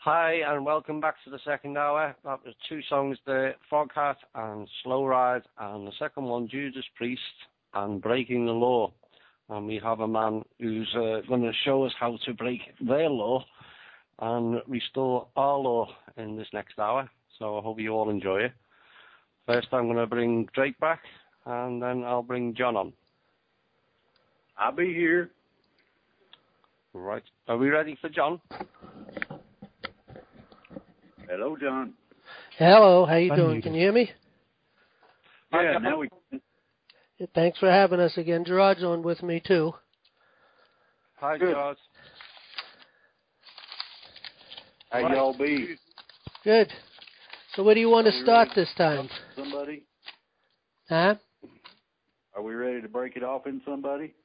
Hi, and welcome back to the second hour. That was two songs there, Foghat and Slow Ride, and the second one, Judas Priest and Breaking the Law. And we have a man who's going to show us how to break their law and restore our law in this next hour. So I hope you all enjoy it. First, I'm going to bring Drake back, and then I'll bring John on. I'll be here. Right. Are we ready for John? Hello, John. Hello, how you doing? Can you hear me? Yeah, now we can. Thanks for having us again. Gerard's on with me, too. Hi, Gerard. How y'all be? Good. So where do you want to start this time? Somebody? Huh? Are we ready to break it off in somebody?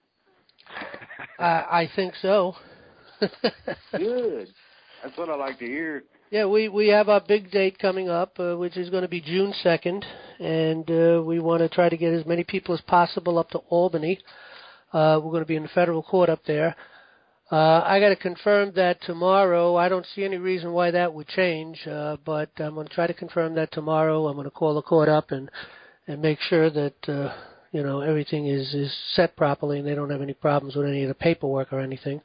I think so. Good. That's what I like to hear. Yeah, we have our big date coming up, which is going to be June 2nd, and we want to try to get as many people as possible up to Albany. We're going to be in the federal court up there. I got to confirm that tomorrow. I don't see any reason why that would change, but I'm going to try to confirm that tomorrow. I'm going to call the court up and make sure that everything is set properly and they don't have any problems with any of the paperwork or anything.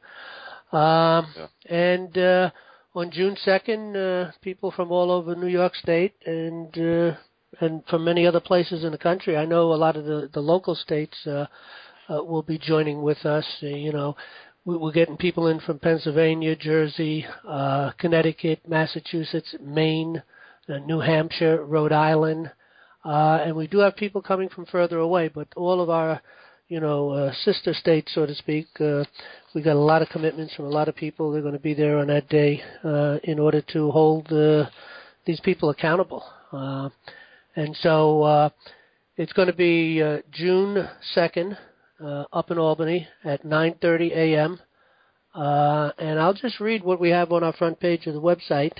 And on June 2nd, people from all over New York State and from many other places in the country. I know a lot of the local states will be joining with us. We're getting people in from Pennsylvania, Jersey, Connecticut, Massachusetts, Maine, New Hampshire, Rhode Island, and we do have people coming from further away. But all of our sister states, so to speak, we got a lot of commitments from a lot of people. They're going to be there on that day in order to hold these people accountable. And so it's going to be June 2nd up in Albany at 9:30 a.m. And I'll just read what we have on our front page of the website.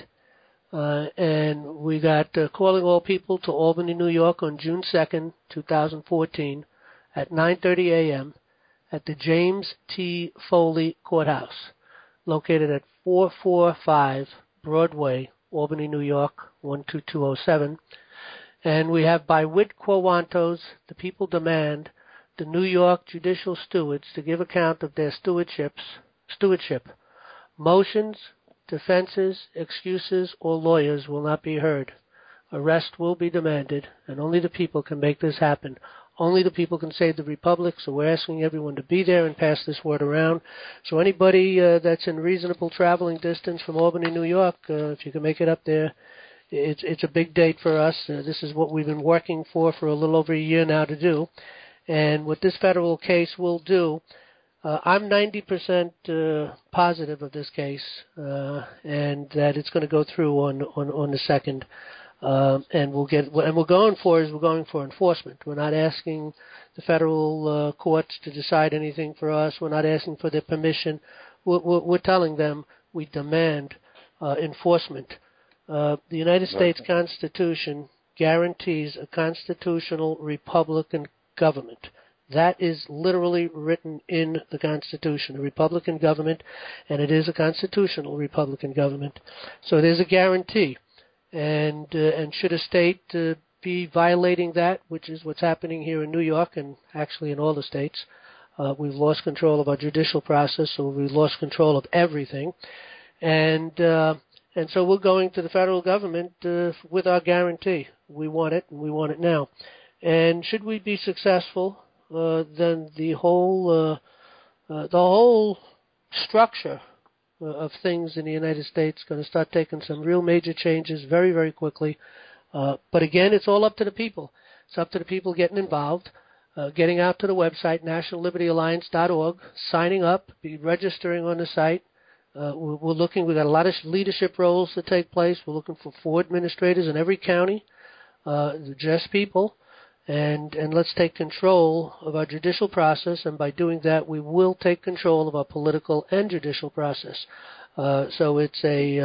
And we got calling all people to Albany, New York on June 2nd, 2014 at 9:30 a.m. at the James T. Foley Courthouse, located at 445 Broadway, Albany, New York, 12207. And we have by wit quo wantos, the people demand the New York judicial stewards to give account of their stewardship. Motions, defenses, excuses, or lawyers will not be heard. Arrest will be demanded, and only the people can make this happen. Only the people can save the republic, so we're asking everyone to be there and pass this word around. So anybody that's in reasonable traveling distance from Albany, New York, if you can make it up there, it's a big date for us. This is what we've been working for a little over a year now to do. And what this federal case will do, I'm 90% positive of this case, and that it's going to go through on the 2nd. And we're going for enforcement. We're not asking the federal courts to decide anything for us. We're not asking for their permission. We're telling them we demand enforcement. The United States Constitution guarantees a constitutional Republican government. That is literally written in the Constitution, a Republican government, and it is a constitutional Republican government. So there's a guarantee. And should a state be violating that, which is what's happening here in New York and actually in all the states, we've lost control of our judicial process, so we've lost control of everything. And so we're going to the federal government with our guarantee. We want it, and we want it now. And should we be successful, then the whole structure of things in the United States is going to start taking some real major changes very, very quickly. But again, it's all up to the people. It's up to the people getting involved, getting out to the website, nationallibertyalliance.org, signing up, registering on the site. We've got a lot of leadership roles to take place. We're looking for 4 administrators in every county, just people. And let's take control of our judicial process, and by doing that, we will take control of our political and judicial process. So it's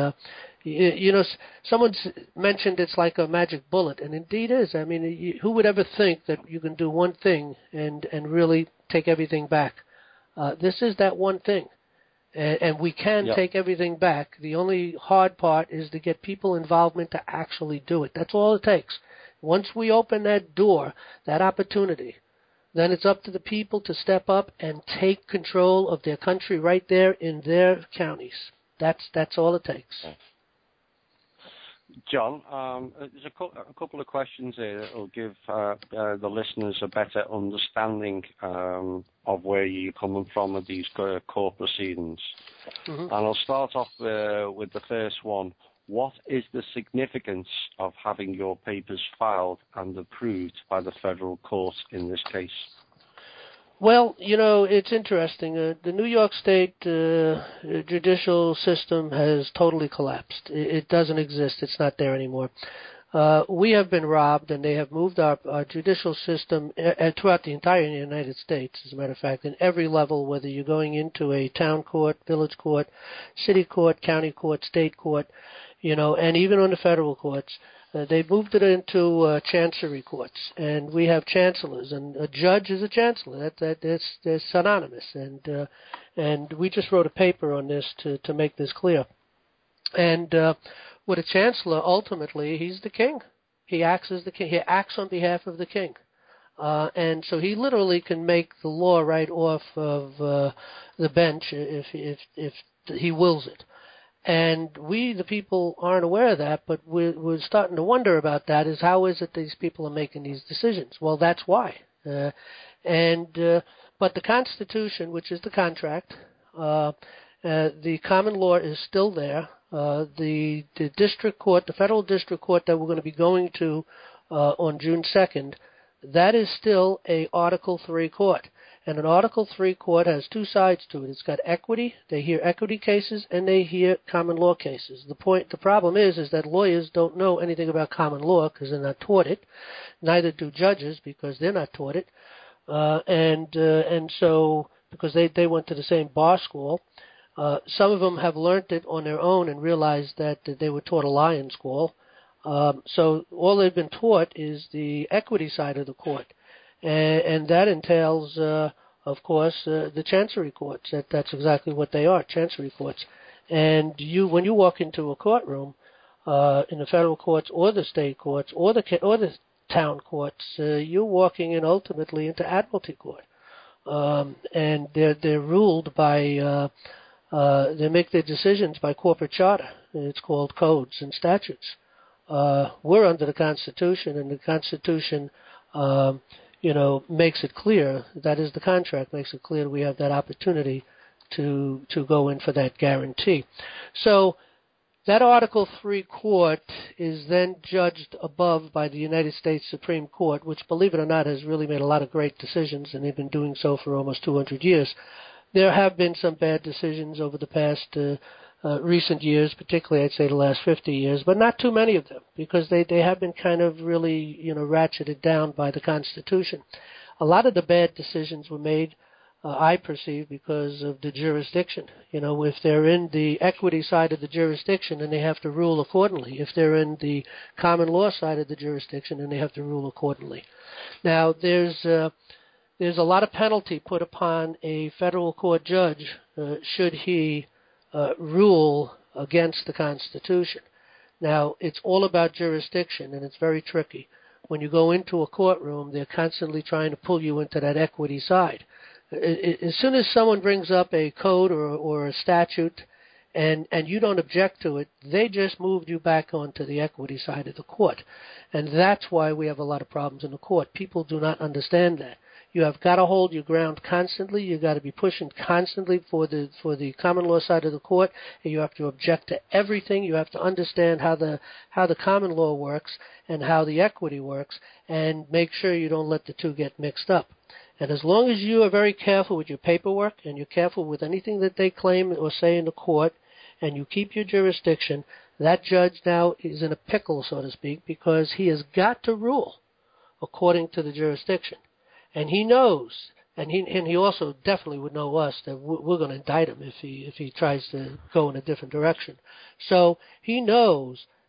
someone mentioned it's like a magic bullet, and indeed is. I mean, who would ever think that you can do one thing and really take everything back? This is that one thing. And we can take everything back. The only hard part is to get people involvement to actually do it. That's all it takes. Once we open that door, that opportunity, then it's up to the people to step up and take control of their country right there in their counties. That's all it takes. John, there's a couple of questions here that will give the listeners a better understanding of where you're coming from with these court proceedings. Mm-hmm. And I'll start off with the first one. What is the significance of having your papers filed and approved by the federal court in this case? Well, it's interesting. The New York State judicial system has totally collapsed. It doesn't exist. It's not there anymore. We have been robbed, and they have moved our judicial system throughout the entire United States, as a matter of fact, in every level, whether you're going into a town court, village court, city court, county court, state court, and even on the federal courts. They moved it into chancery courts, and we have chancellors, and a judge is a chancellor. That's synonymous, and we just wrote a paper on this to make this clear. And with a chancellor, ultimately, he's the king. He acts as the king. He acts on behalf of the king, and so he literally can make the law right off of the bench if he wills it. And we, the people, aren't aware of that, but we're starting to wonder about that, is how is it these people are making these decisions? Well, that's why. But the Constitution, which is the contract, the common law is still there. The district court, the federal district court that we're going to be going to on June 2nd, that is still a Article 3 court. And an Article 3 court has two sides to it. It's got equity. They hear equity cases, and they hear common law cases. The problem is that lawyers don't know anything about common law because they're not taught it. Neither do judges because they're not taught it. And so because they went to the same bar school, some of them have learned it on their own and realized that they were taught a lie in school. So all they've been taught is the equity side of the court. And that entails, of course, the chancery courts. That's exactly what they are, chancery courts. And when you walk into a courtroom, in the federal courts or the state courts or the town courts, you're walking in ultimately into admiralty court. And they're ruled by, they make their decisions by corporate charter. It's called codes and statutes. We're under the Constitution, and the Constitution makes it clear, that is the contract, makes it clear we have that opportunity to go in for that guarantee. So that Article 3 court is then judged above by the United States Supreme Court, which, believe it or not, has really made a lot of great decisions, and they've been doing so for almost 200 years. There have been some bad decisions over the past recent years, particularly I'd say the last 50 years, but not too many of them, because they have been kind of really, ratcheted down by the Constitution. A lot of the bad decisions were made, I perceive, because of the jurisdiction. If they're in the equity side of the jurisdiction, then they have to rule accordingly. If they're in the common law side of the jurisdiction, then they have to rule accordingly. Now, there's a lot of penalty put upon a federal court judge should he rule against the Constitution. Now, it's all about jurisdiction, and it's very tricky. When you go into a courtroom, they're constantly trying to pull you into that equity side. As soon as someone brings up a code or a statute and you don't object to it, they just moved you back onto the equity side of the court. And that's why we have a lot of problems in the court. People do not understand that. You have got to hold your ground constantly. You've got to be pushing constantly for the common law side of the court, and you have to object to everything. You have to understand how the common law works and how the equity works, and make sure you don't let the two get mixed up. And as long as you are very careful with your paperwork and you're careful with anything that they claim or say in the court, and you keep your jurisdiction, that judge now is in a pickle, so to speak, because he has got to rule according to the jurisdiction. And he knows, and he also definitely would know us, that we're going to indict him if he tries to go in a different direction. So he knows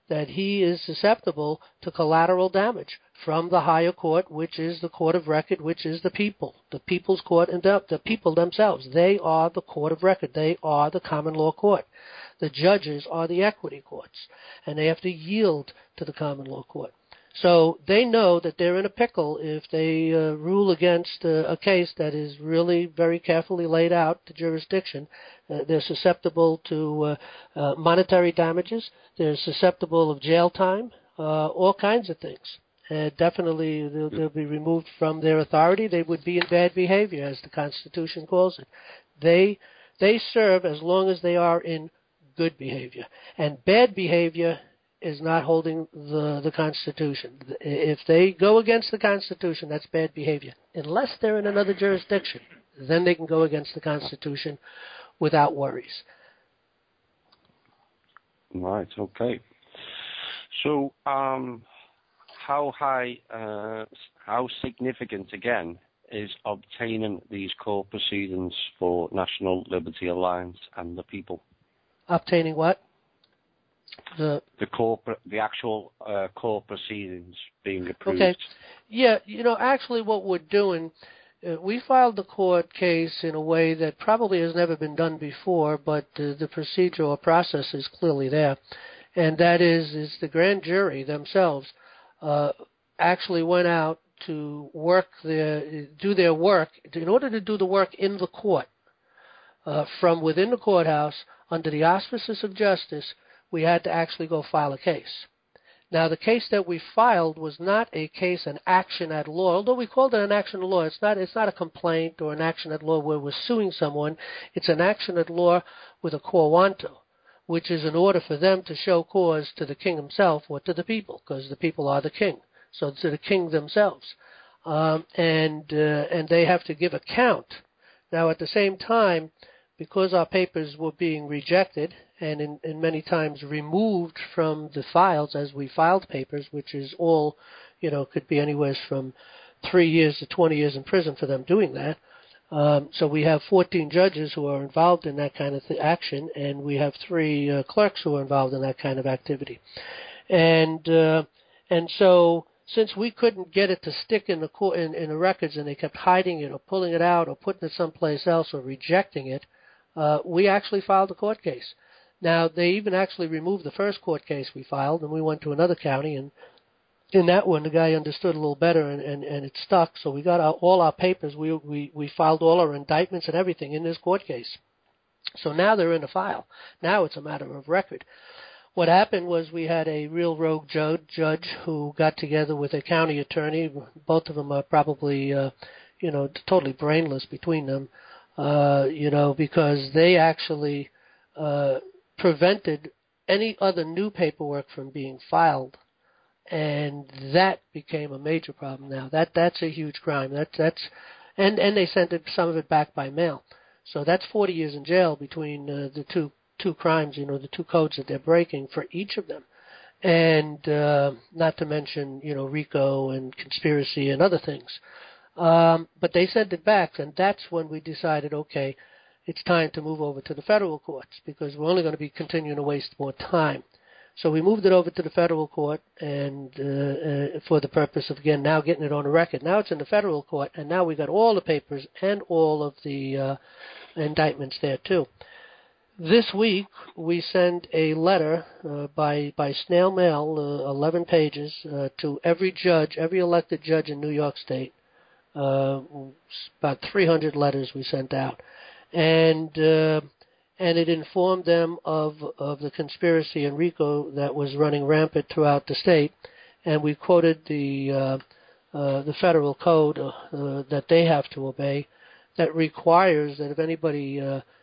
that he is susceptible to collateral damage from the higher court, which is the court of record, which is the people's court, and the people themselves. They are the court of record. They are the common law court. The judges are the equity courts, and they have to yield to the common law court. So they know that they're in a pickle if they rule against a case that is really very carefully laid out, the jurisdiction. They're susceptible to monetary damages. They're susceptible of jail time, all kinds of things. Definitely they'll be removed from their authority. They would be in bad behavior, as the Constitution calls it. They serve as long as they are in good behavior. And bad behavior is not holding the Constitution. If they go against the Constitution, that's bad behavior. Unless they're in another jurisdiction, then they can go against the Constitution without worries. Right, okay. So, how significant, again, is obtaining these court proceedings for National Liberty Alliance and the people? Obtaining what? The actual court proceedings being approved. Okay. Yeah, actually what we're doing, we filed the court case in a way that probably has never been done before, but the procedural process is clearly there. And that is the grand jury themselves actually went out to do their work. In order to do the work in the court, from within the courthouse, under the auspices of justice, we had to actually go file a case. Now, the case that we filed was not a case, an action at law. Although we called it an action at law, it's not a complaint or an action at law where we're suing someone. It's an action at law with a quo wanto, which is in order for them to show cause to the king himself or to the people, because the people are the king. So to the king themselves. And they have to give account. Now, at the same time, because our papers were being rejected and in many times removed from the files as we filed papers, which is all, could be anywhere from 3 years to 20 years in prison for them doing that. So we have 14 judges who are involved in that kind of action, and we have 3 clerks who are involved in that kind of activity. And so since we couldn't get it to stick in the records, and they kept hiding it or pulling it out or putting it someplace else or rejecting it, we actually filed a court case. Now, they even actually removed the first court case we filed, and we went to another county, and in that one, the guy understood a little better, and it stuck. So we got all our papers. We filed all our indictments and everything in this court case. So now they're in the file. Now it's a matter of record. What happened was we had a real rogue judge who got together with a county attorney. Both of them are probably, totally brainless between them, because they actually prevented any other new paperwork from being filed. And that became a major problem now. That's a huge crime. And they sent some of it back by mail. So that's 40 years in jail between the two crimes, the 2 codes that they're breaking for each of them. And not to mention, RICO and conspiracy and other things. But they sent it back, and that's when we decided, okay, it's time to move over to the federal courts because we're only going to be continuing to waste more time. So we moved it over to the federal court, and for the purpose of, again, now getting it on the record. Now it's in the federal court, and now we got all the papers and all of the indictments there, too. This week, we sent a letter by snail mail, 11 pages, to every judge, every elected judge in New York State. About 300 letters we sent out. And it informed them of the conspiracy in RICO that was running rampant throughout the state, and we quoted the federal code that they have to obey that requires that if anybody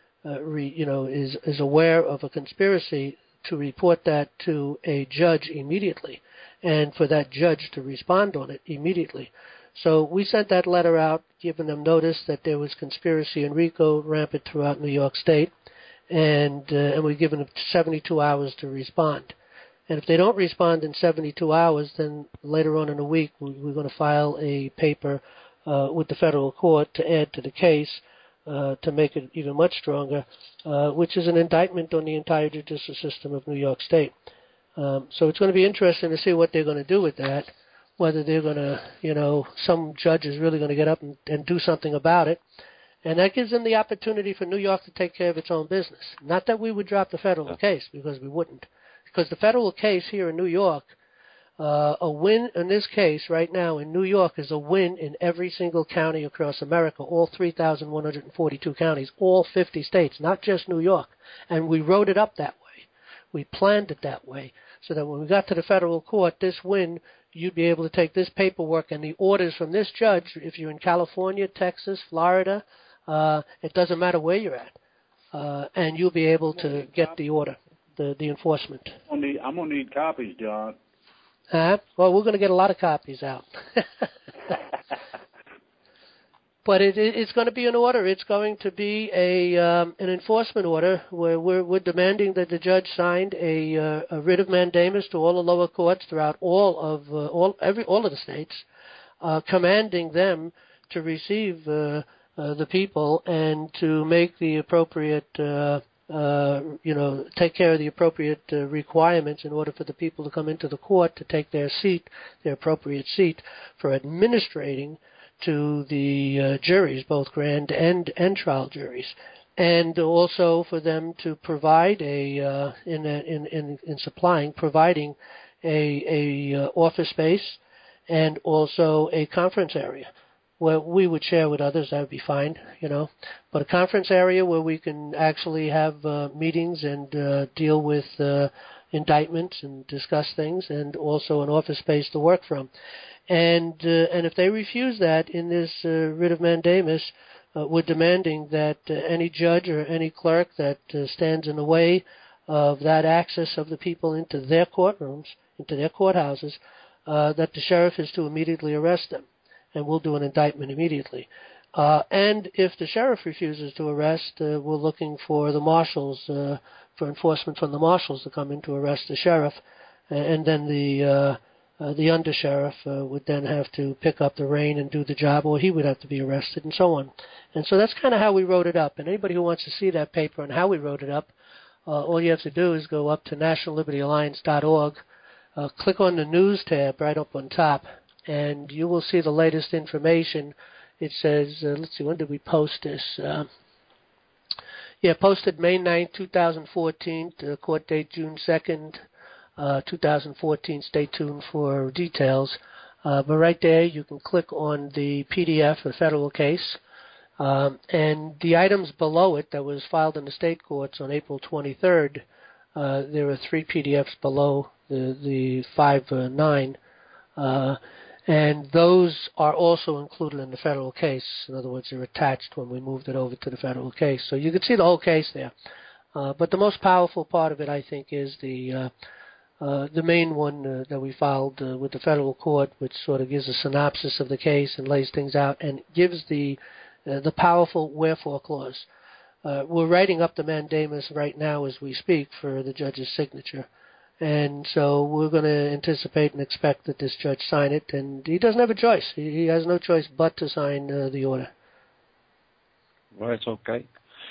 is aware of a conspiracy to report that to a judge immediately, and for that judge to respond on it immediately. So we sent that letter out, giving them notice that there was conspiracy in RICO rampant throughout New York State, and we've given them 72 hours to respond. And if they don't respond in 72 hours, then later on in the week we're going to file a paper with the federal court to add to the case to make it even much stronger, which is an indictment on the entire judicial system of New York State. So it's going to be interesting to see what they're going to do with that, whether they're going to, some judge is really going to get up and do something about it. And that gives them the opportunity for New York to take care of its own business. Not that we would drop the federal case, because we wouldn't. Because the federal case here in New York, a win in this case right now in New York is a win in every single county across America, all 3,142 counties, all 50 states, not just New York. And we wrote it up that way. We planned it that way, so that when we got to the federal court, this win, you'd be able to take this paperwork and the orders from this judge, if you're in California, Texas, Florida, it doesn't matter where you're at, and you'll be able to get the order, the enforcement. I'm going to need copies, John. Well, we're going to get a lot of copies out. But it's going to be an order. It's going to be an enforcement order where we're demanding that the judge signed a writ of mandamus to all the lower courts throughout all of the states, commanding them to receive the people and to make the appropriate take care of the appropriate requirements in order for the people to come into the court to take their appropriate seat for administrating to the juries, both grand and trial juries, and also for them to provide providing a office space and also a conference area where we would share with others. That would be fine, but a conference area where we can actually have meetings and deal with indictments and discuss things, and also an office space to work from. And if they refuse that in this writ of mandamus, we're demanding that any judge or any clerk that stands in the way of that access of the people into their courtrooms, into their courthouses, that the sheriff is to immediately arrest them, and we'll do an indictment immediately. And if the sheriff refuses to arrest, we're looking for the marshals, for enforcement from the marshals to come in to arrest the sheriff, and then the undersheriff would then have to pick up the rein and do the job, or he would have to be arrested, and so on. And so that's kind of how we wrote it up. And anybody who wants to see that paper and how we wrote it up, all you have to do is go up to nationallibertyalliance.org, click on the news tab right up on top, and you will see the latest information. It says, let's see, when did we post this? Posted May 9th, 2014, court date June 2nd, 2014. Stay tuned for details. But right there, you can click on the PDF, the federal case, and the items below it that was filed in the state courts on April 23rd. There are 3 PDFs below the 5-9, and those are also included in the federal case. In other words, they're attached when we moved it over to the federal case. So you can see the whole case there. But the most powerful part of it, I think, is the main one that we filed with the federal court, which sort of gives a synopsis of the case and lays things out and gives the powerful wherefore clause. We're writing up the mandamus right now as we speak for the judge's signature. And so we're going to anticipate and expect that this judge sign it, and he doesn't have a choice. He has no choice but to sign the order. Right, okay.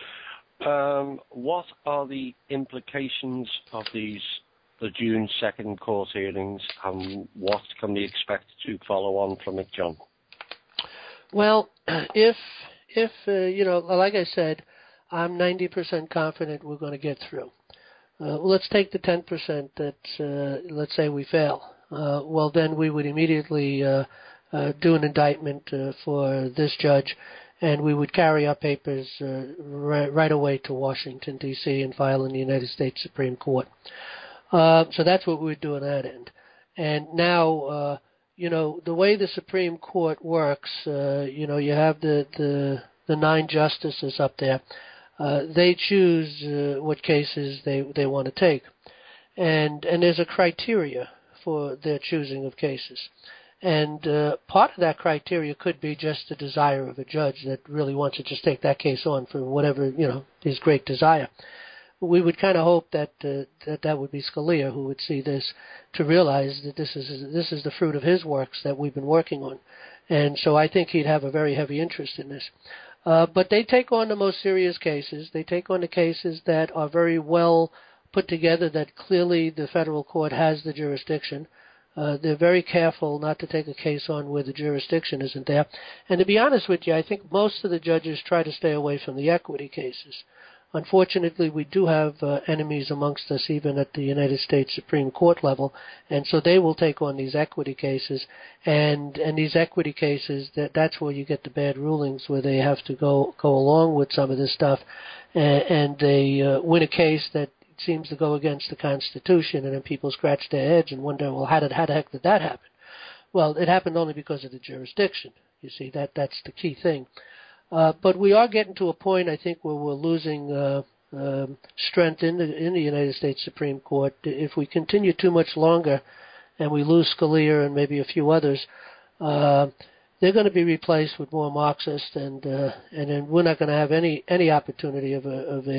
What are the implications of the June 2nd court hearings, and what can we expect to follow on from it, John? Well, if like I said, I'm 90% confident we're going to get through. Let's take the 10% that, let's say we fail. Well, then we would immediately do an indictment for this judge, and we would carry our papers right away to Washington, D.C., and file in the United States Supreme Court. So that's what we would do on that end. And now, the way the Supreme Court works, you have the 9 justices up there. They choose what cases they want to take. And there's a criteria for their choosing of cases. And part of that criteria could be just the desire of a judge that really wants to just take that case on for whatever, his great desire. We would kind of hope that that would be Scalia who would see this, to realize that this is the fruit of his works that we've been working on. And so I think he'd have a very heavy interest in this. But they take on the most serious cases. They take on the cases that are very well put together that clearly the federal court has the jurisdiction. They're very careful not to take a case on where the jurisdiction isn't there. And to be honest with you, I think most of the judges try to stay away from the equity cases. Unfortunately, we do have enemies amongst us even at the United States Supreme Court level, and so they will take on these equity cases. And these equity cases, that's where you get the bad rulings, where they have to go along with some of this stuff, and they win a case that seems to go against the Constitution, and then people scratch their heads and wonder, well, how the heck did that happen? Well, it happened only because of the jurisdiction. You see, that's the key thing. But we are getting to a point, I think, where we're losing strength in the United States Supreme Court. If we continue too much longer, and we lose Scalia and maybe a few others, they're going to be replaced with more Marxists, and then we're not going to have any opportunity of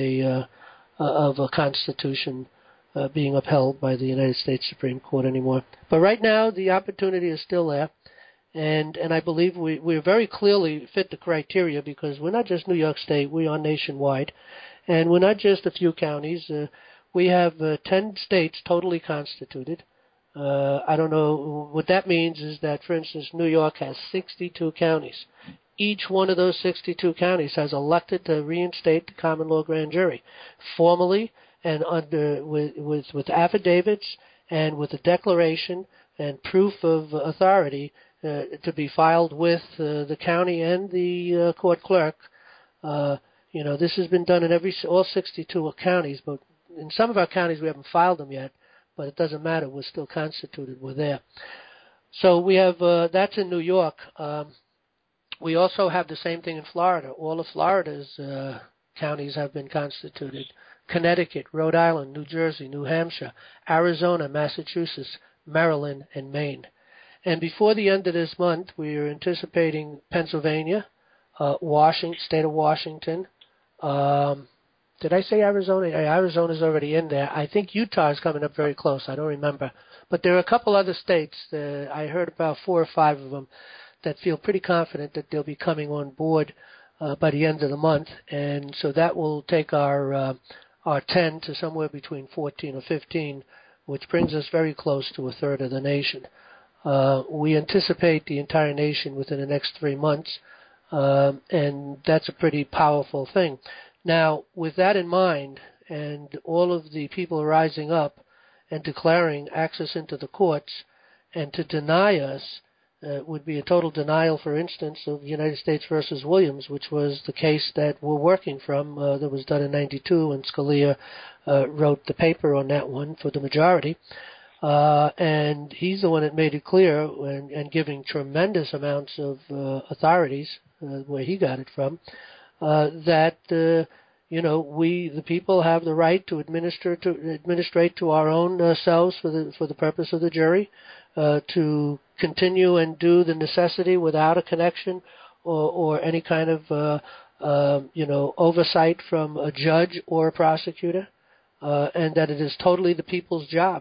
a Constitution being upheld by the United States Supreme Court anymore. But right now, the opportunity is still there, and I believe we very clearly fit the criteria, because we're not just New York State, we are nationwide, and we're not just a few counties. We have 10 states totally constituted. I don't know what that means is that, for instance, New York has 62 counties. Each one of those 62 counties has elected to reinstate the common law grand jury, formally and with affidavits and with a declaration and proof of authority to be filed with the county and the court clerk. This has been done in all 62 counties, but in some of our counties we haven't filed them yet. But it doesn't matter; we're still constituted. We're there. So we have that's in New York. We also have the same thing in Florida. All of Florida's counties have been constituted. Connecticut, Rhode Island, New Jersey, New Hampshire, Arizona, Massachusetts, Maryland, and Maine. And before the end of this month, we are anticipating Pennsylvania, state of Washington. Did I say Arizona? Arizona's already in there. I think Utah is coming up very close. I don't remember. But there are a couple other states. I heard about 4 or 5 of them that feel pretty confident that they'll be coming on board by the end of the month. And so that will take our 10 to somewhere between 14 or 15, which brings us very close to a third of the nation. We anticipate the entire nation within the next 3 months, and that's a pretty powerful thing. Now, with that in mind, and all of the people rising up and declaring access into the courts, and to deny us would be a total denial, for instance, of United States versus Williams, which was the case that we're working from, that was done in 92, and Scalia wrote the paper on that one for the majority. And he's the one that made it clear, and giving tremendous amounts of authorities, where he got it from, that we, the people, have the right to administrate to our own selves for the purpose of the jury, to continue and do the necessity without a connection or any kind of oversight from a judge or a prosecutor, and that it is totally the people's job.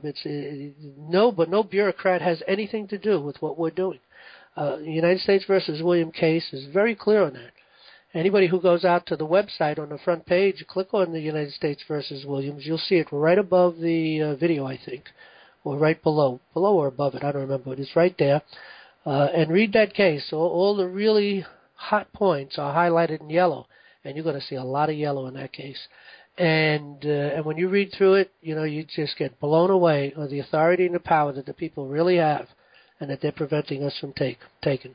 No bureaucrat has anything to do with what we're doing. The United States versus Williams case is very clear on that. Anybody who goes out to the website, on the front page, click on the United States versus Williams, you'll see it right above the video, I think, or right below or above it, I don't remember, but it's right there. And read that case. All the really hot points are highlighted in yellow, and you're going to see a lot of yellow in that case. And when you read through it, you just get blown away with the authority and the power that the people really have, and that they're preventing us from taking.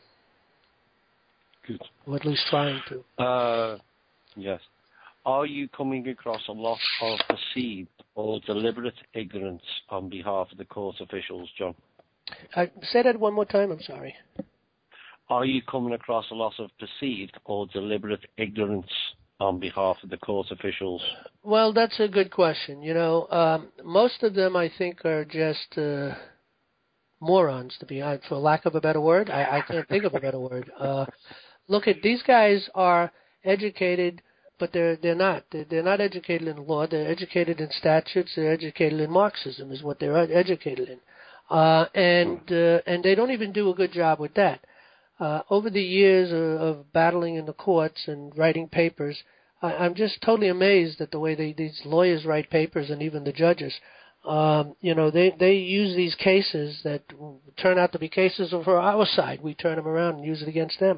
Good. Or at least trying to. Yes. Are you coming across a lot of perceived or deliberate ignorance on behalf of the court officials, John? Say that one more time, I'm sorry. Are you coming across a lot of perceived or deliberate ignorance on behalf of the court officials? Well, that's a good question. Most of them, I think, are just morons, for lack of a better word. I can't think of a better word. Look, these guys are educated, but they're not. They're not educated in law. They're educated in statutes. They're educated in Marxism, is what they're educated in, and they don't even do a good job with that. Over the years of battling in the courts and writing papers, I'm just totally amazed at the way these lawyers write papers, and even the judges. They use these cases that turn out to be cases over our side. We turn them around and use it against them.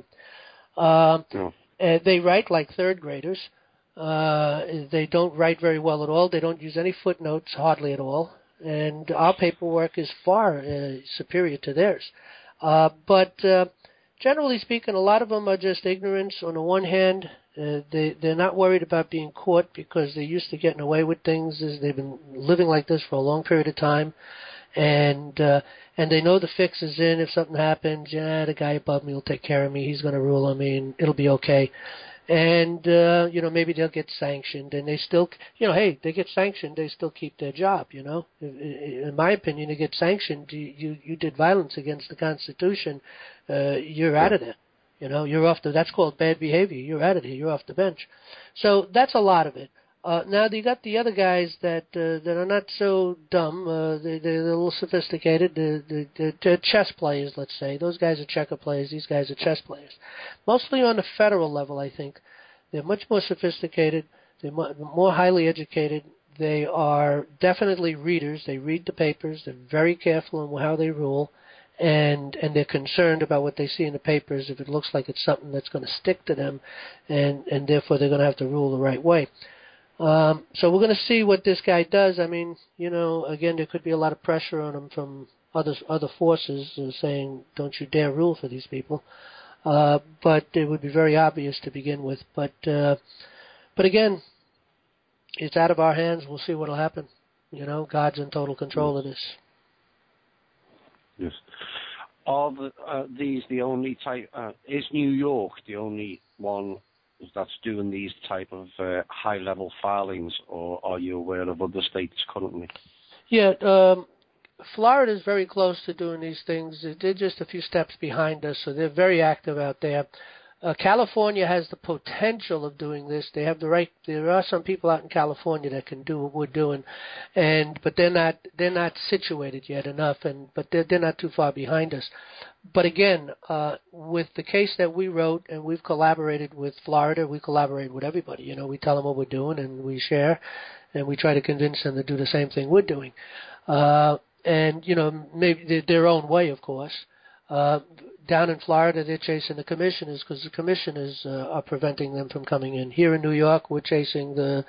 They write like third graders. They don't write very well at all. They don't use any footnotes, hardly at all. And our paperwork is far superior to theirs. But generally speaking, a lot of them are just ignorance. On the one hand, they're not worried about being caught because they're used to getting away with things. They've been living like this for a long period of time. And they know the fix is in. If something happens, the guy above me will take care of me. He's going to rule on me, and it'll be okay. And, maybe they'll get sanctioned, and they still, hey, they get sanctioned, they still keep their job, In my opinion, you get sanctioned, you did violence against the Constitution, you're out of there. You're off that's called bad behavior. You're out of here. You're off the bench. So that's a lot of it. Now you got the other guys that are not so dumb. They're a little sophisticated. They're chess players, let's say. Those guys are checker players. These guys are chess players. Mostly on the federal level, I think. They're much more sophisticated. They're more highly educated. They are definitely readers. They read the papers. They're very careful in how they rule. And they're concerned about what they see in the papers if it looks like it's something that's going to stick to them, and therefore they're going to have to rule the right way. So we're going to see what this guy does. I mean, again, there could be a lot of pressure on him from other forces saying, don't you dare rule for these people. But it would be very obvious to begin with. But again, it's out of our hands. We'll see what will happen. God's in total control of this. Yes. Are these the only type? Is New York the only one that's doing these type of high-level filings, or are you aware of other states currently? Yeah, Florida is very close to doing these things. They're just a few steps behind us, so they're very active out there. California has the potential of doing this. They have the right. There are some people out in California that can do what we're doing, but they're not situated yet enough, but they're not too far behind us. But again, with the case that we wrote, and we've collaborated with Florida, we collaborate with everybody. We tell them what we're doing, and we share, and we try to convince them to do the same thing we're doing. And maybe their own way, of course. Down in Florida, they're chasing the commissioners because the commissioners are preventing them from coming in. Here in New York, we're chasing the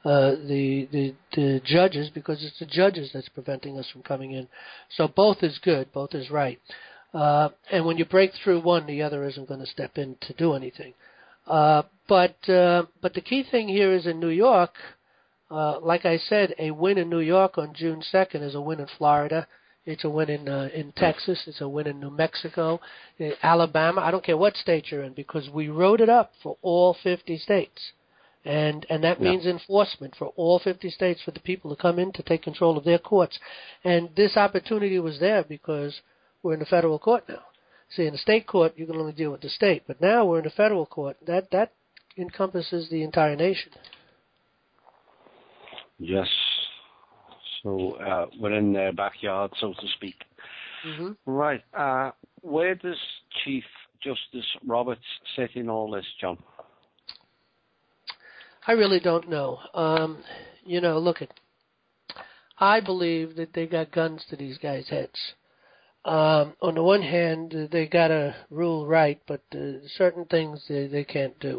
judges because it's the judges that's preventing us from coming in. So both is good, both is right. And when you break through one, the other isn't going to step in to do anything. But the key thing here is in New York, like I said, a win in New York on June 2nd is a win in Florida. It's a win in Texas. It's a win in New Mexico, Alabama. I don't care what state you're in because we wrote it up for all 50 states. And that means enforcement for all 50 states for the people to come in to take control of their courts. And this opportunity was there because we're in the federal court now. See, in the state court, you can only deal with the state. But now we're in the federal court. That encompasses the entire nation. Yes. So we're in their backyard, so to speak. Mm-hmm. Right. Where does Chief Justice Roberts sit in all this, John? I really don't know. I believe that they got guns to these guys' heads. On the one hand, they got to rule right, but certain things they can't do.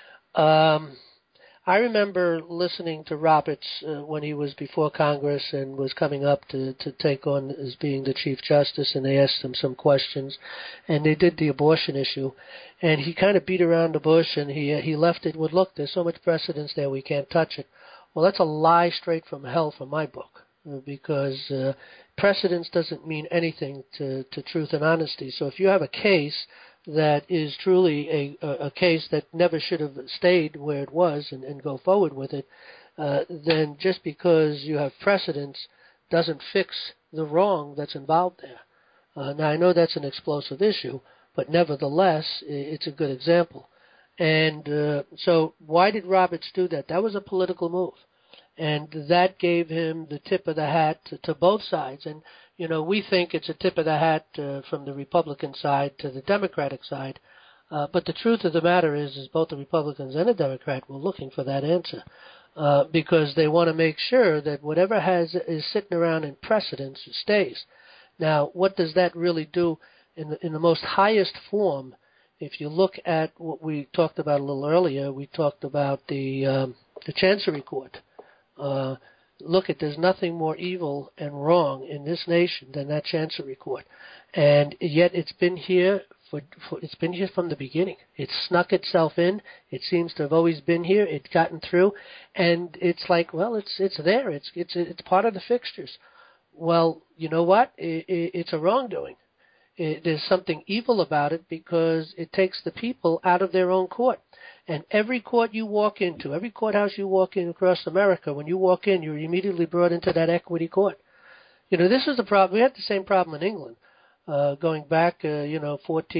I remember listening to Roberts when he was before Congress and was coming up to take on as being the Chief Justice, and they asked him some questions, and they did the abortion issue, and he kind of beat around the bush, and he left it with, look, there's so much precedence there, we can't touch it. Well, that's a lie straight from hell from my book, because precedence doesn't mean anything to truth and honesty. So if you have a case that is truly a case that never should have stayed where it was and go forward with it, then just because you have precedence doesn't fix the wrong that's involved there. Now, I know that's an explosive issue, but nevertheless, it's a good example. And so why did Roberts do that? That was a political move. And that gave him the tip of the hat to both sides. And, we think it's a tip of the hat from the Republican side to the Democratic side. But the truth of the matter is both the Republicans and the Democrat were looking for that answer because they want to make sure that whatever is sitting around in precedence stays. Now, what does that really do in the most highest form? If you look at what we talked about a little earlier, we talked about the Chancery Court. Look, there's nothing more evil and wrong in this nation than that Chancery Court, and yet it's been here it's been here from the beginning. It snuck itself in. It seems to have always been here. It's gotten through, and it's like, well, it's there. It's part of the fixtures. Well, you know what? It's a wrongdoing. There's something evil about it because it takes the people out of their own court. And every court you walk into, every courthouse you walk in across America, when you walk in, you're immediately brought into that equity court. You know, this is the problem. We had the same problem in England, going back, 13,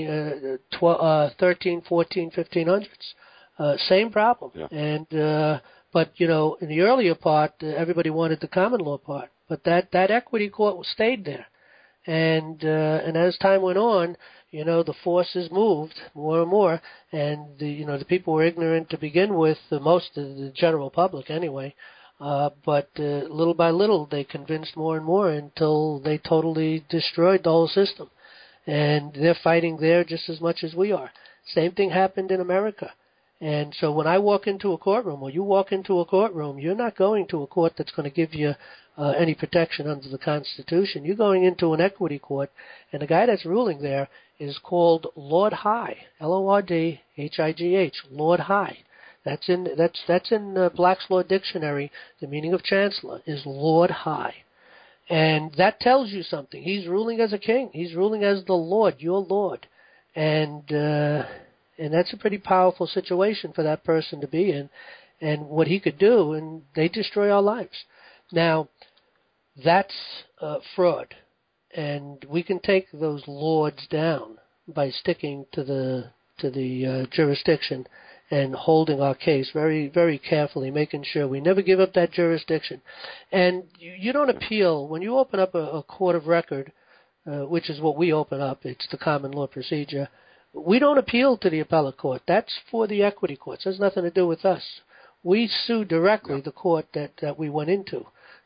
14, 1500s. Same problem. Yeah. And but you know, in the earlier part, everybody wanted the common law part, but that equity court stayed there. And as time went on, you know, the forces moved more and more, and the people were ignorant to begin with, most of the general public anyway. But little by little, they convinced more and more until they totally destroyed the whole system. And they're fighting there just as much as we are. Same thing happened in America. And so when I walk into a courtroom, or you walk into a courtroom, you're not going to a court that's going to give you any protection under the Constitution. You're going into an equity court, and the guy that's ruling there is called Lord High, Lordhigh, Lord High. That's in Black's Law Dictionary. The meaning of chancellor is Lord High, and that tells you something. He's ruling as a king. He's ruling as the Lord, your Lord, and that's a pretty powerful situation for that person to be in, and what he could do. And they destroy our lives. Now, that's fraud, and we can take those lords down by sticking to the jurisdiction and holding our case very, very carefully, making sure we never give up that jurisdiction. And you don't appeal when you open up a court of record, which is what we open up. It's the common law procedure. We don't appeal to the appellate court. That's for the equity courts. It has nothing to do with us. We sue directly the court that we went into.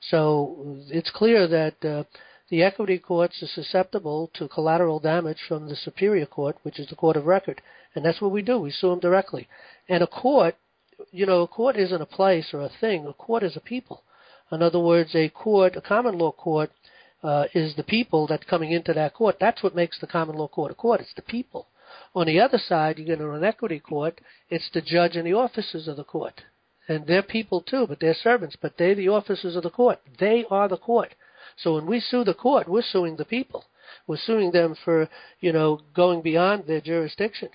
So it's clear that the equity courts are susceptible to collateral damage from the superior court, which is the court of record. And that's what we do. We sue them directly. And a court isn't a place or a thing. A court is a people. In other words, a common law court, is the people that's coming into that court. That's what makes the common law court a court. It's the people. On the other side, you get an equity court, it's the judge and the officers of the court. And they're people too, but they're servants, but they're the officers of the court. They are the court. So when we sue the court, we're suing the people. We're suing them for, going beyond their jurisdiction,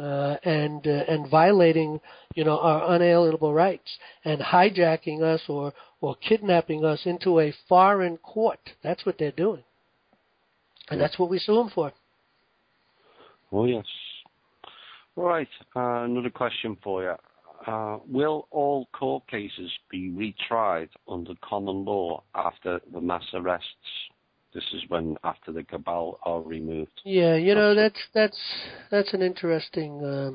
and violating, our unalienable rights, and hijacking us or kidnapping us into a foreign court. That's what they're doing. And that's what we sue them for. Oh, yes. All right. Another question for you. Will all court cases be retried under common law after the mass arrests? This is when after the cabal are removed. Yeah, that's an interesting.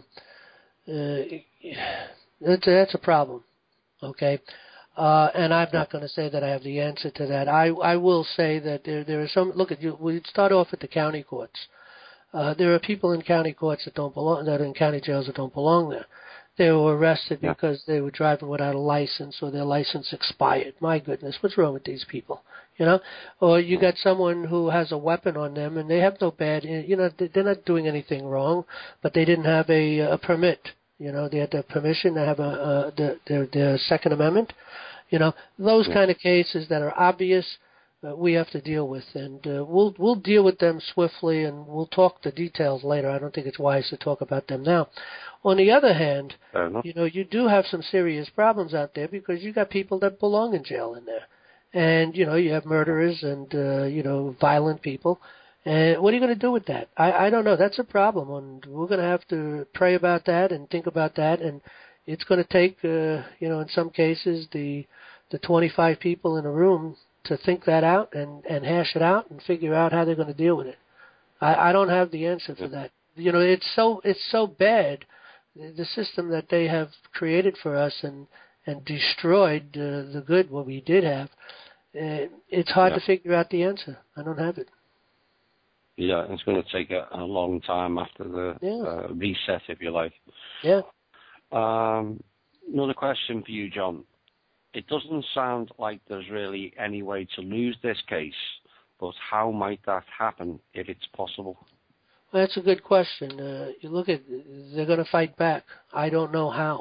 That's a problem. Okay, and I'm not going to say that I have the answer to that. I will say that there are some. Look at you. We start off at the county courts. There are people in county courts that are in county jails that don't belong there. They were arrested because they were driving without a license or their license expired. My goodness, what's wrong with these people? Or you got someone who has a weapon on them and they have no bad, they're not doing anything wrong, but they didn't have a permit. They had the permission to have their Second Amendment. Those kind of cases that are obvious, we have to deal with, and we'll deal with them swiftly, and we'll talk the details later. I don't think it's wise to talk about them now. On the other hand, you do have some serious problems out there because you got people that belong in jail in there, and you have murderers and violent people. And what are you going to do with that? I don't know. That's a problem, and we're going to have to pray about that and think about that. And it's going to take, in some cases, the 25 people in a room to think that out and hash it out and figure out how they're going to deal with it. I don't have the answer for that. it's so bad, the system that they have created for us and destroyed the good what we did have. It's hard to figure out the answer. I don't have it. Yeah, it's going to take a long time after the reset, if you like. Yeah. Another question for you, John. It doesn't sound like there's really any way to lose this case, but how might that happen if it's possible? Well, that's a good question. You look at, they're going to fight back. I don't know how.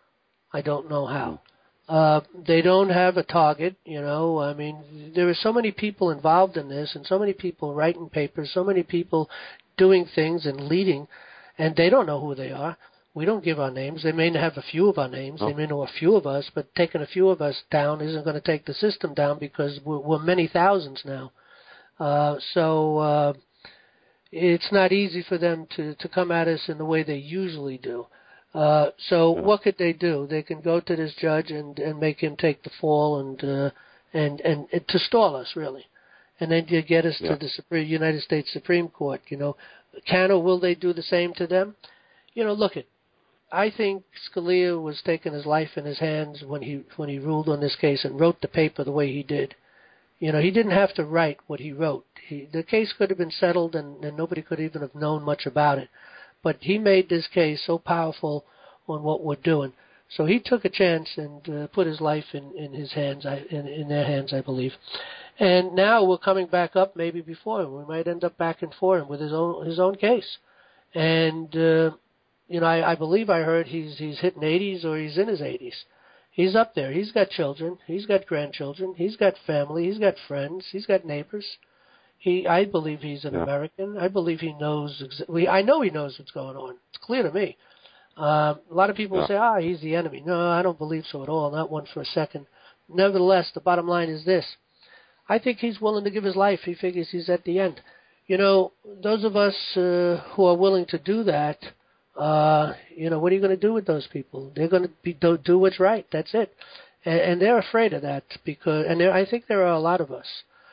They don't have a target, I mean, there are so many people involved in this and so many people writing papers, so many people doing things and leading, and they don't know who they are. We don't give our names. They may have a few of our names. They may know a few of us, but taking a few of us down isn't going to take the system down because we're many thousands now. So it's not easy for them to come at us in the way they usually do. What could they do? They can go to this judge and make him take the fall and to stall us, really. And then you get us to the United States Supreme Court. Can or will they do the same to them? I think Scalia was taking his life in his hands when he ruled on this case and wrote the paper the way he did. He didn't have to write what he wrote. The case could have been settled and nobody could even have known much about it. But he made this case so powerful on what we're doing. So he took a chance and put his life in his hands, in their hands, I believe. And now we're coming back up maybe before him. We might end up back and forth with his own case. And I believe I heard he's hitting 80s or he's in his 80s. He's up there. He's got children. He's got grandchildren. He's got family. He's got friends. He's got neighbors. I believe he's an American. I believe he knows. I know he knows what's going on. It's clear to me. A lot of people say, he's the enemy. No, I don't believe so at all. Not one for a second. Nevertheless, the bottom line is this. I think he's willing to give his life. He figures he's at the end. Those of us who are willing to do that, what are you going to do with those people? They're going to do what's right. That's it. And they're afraid of that I think there are a lot of us.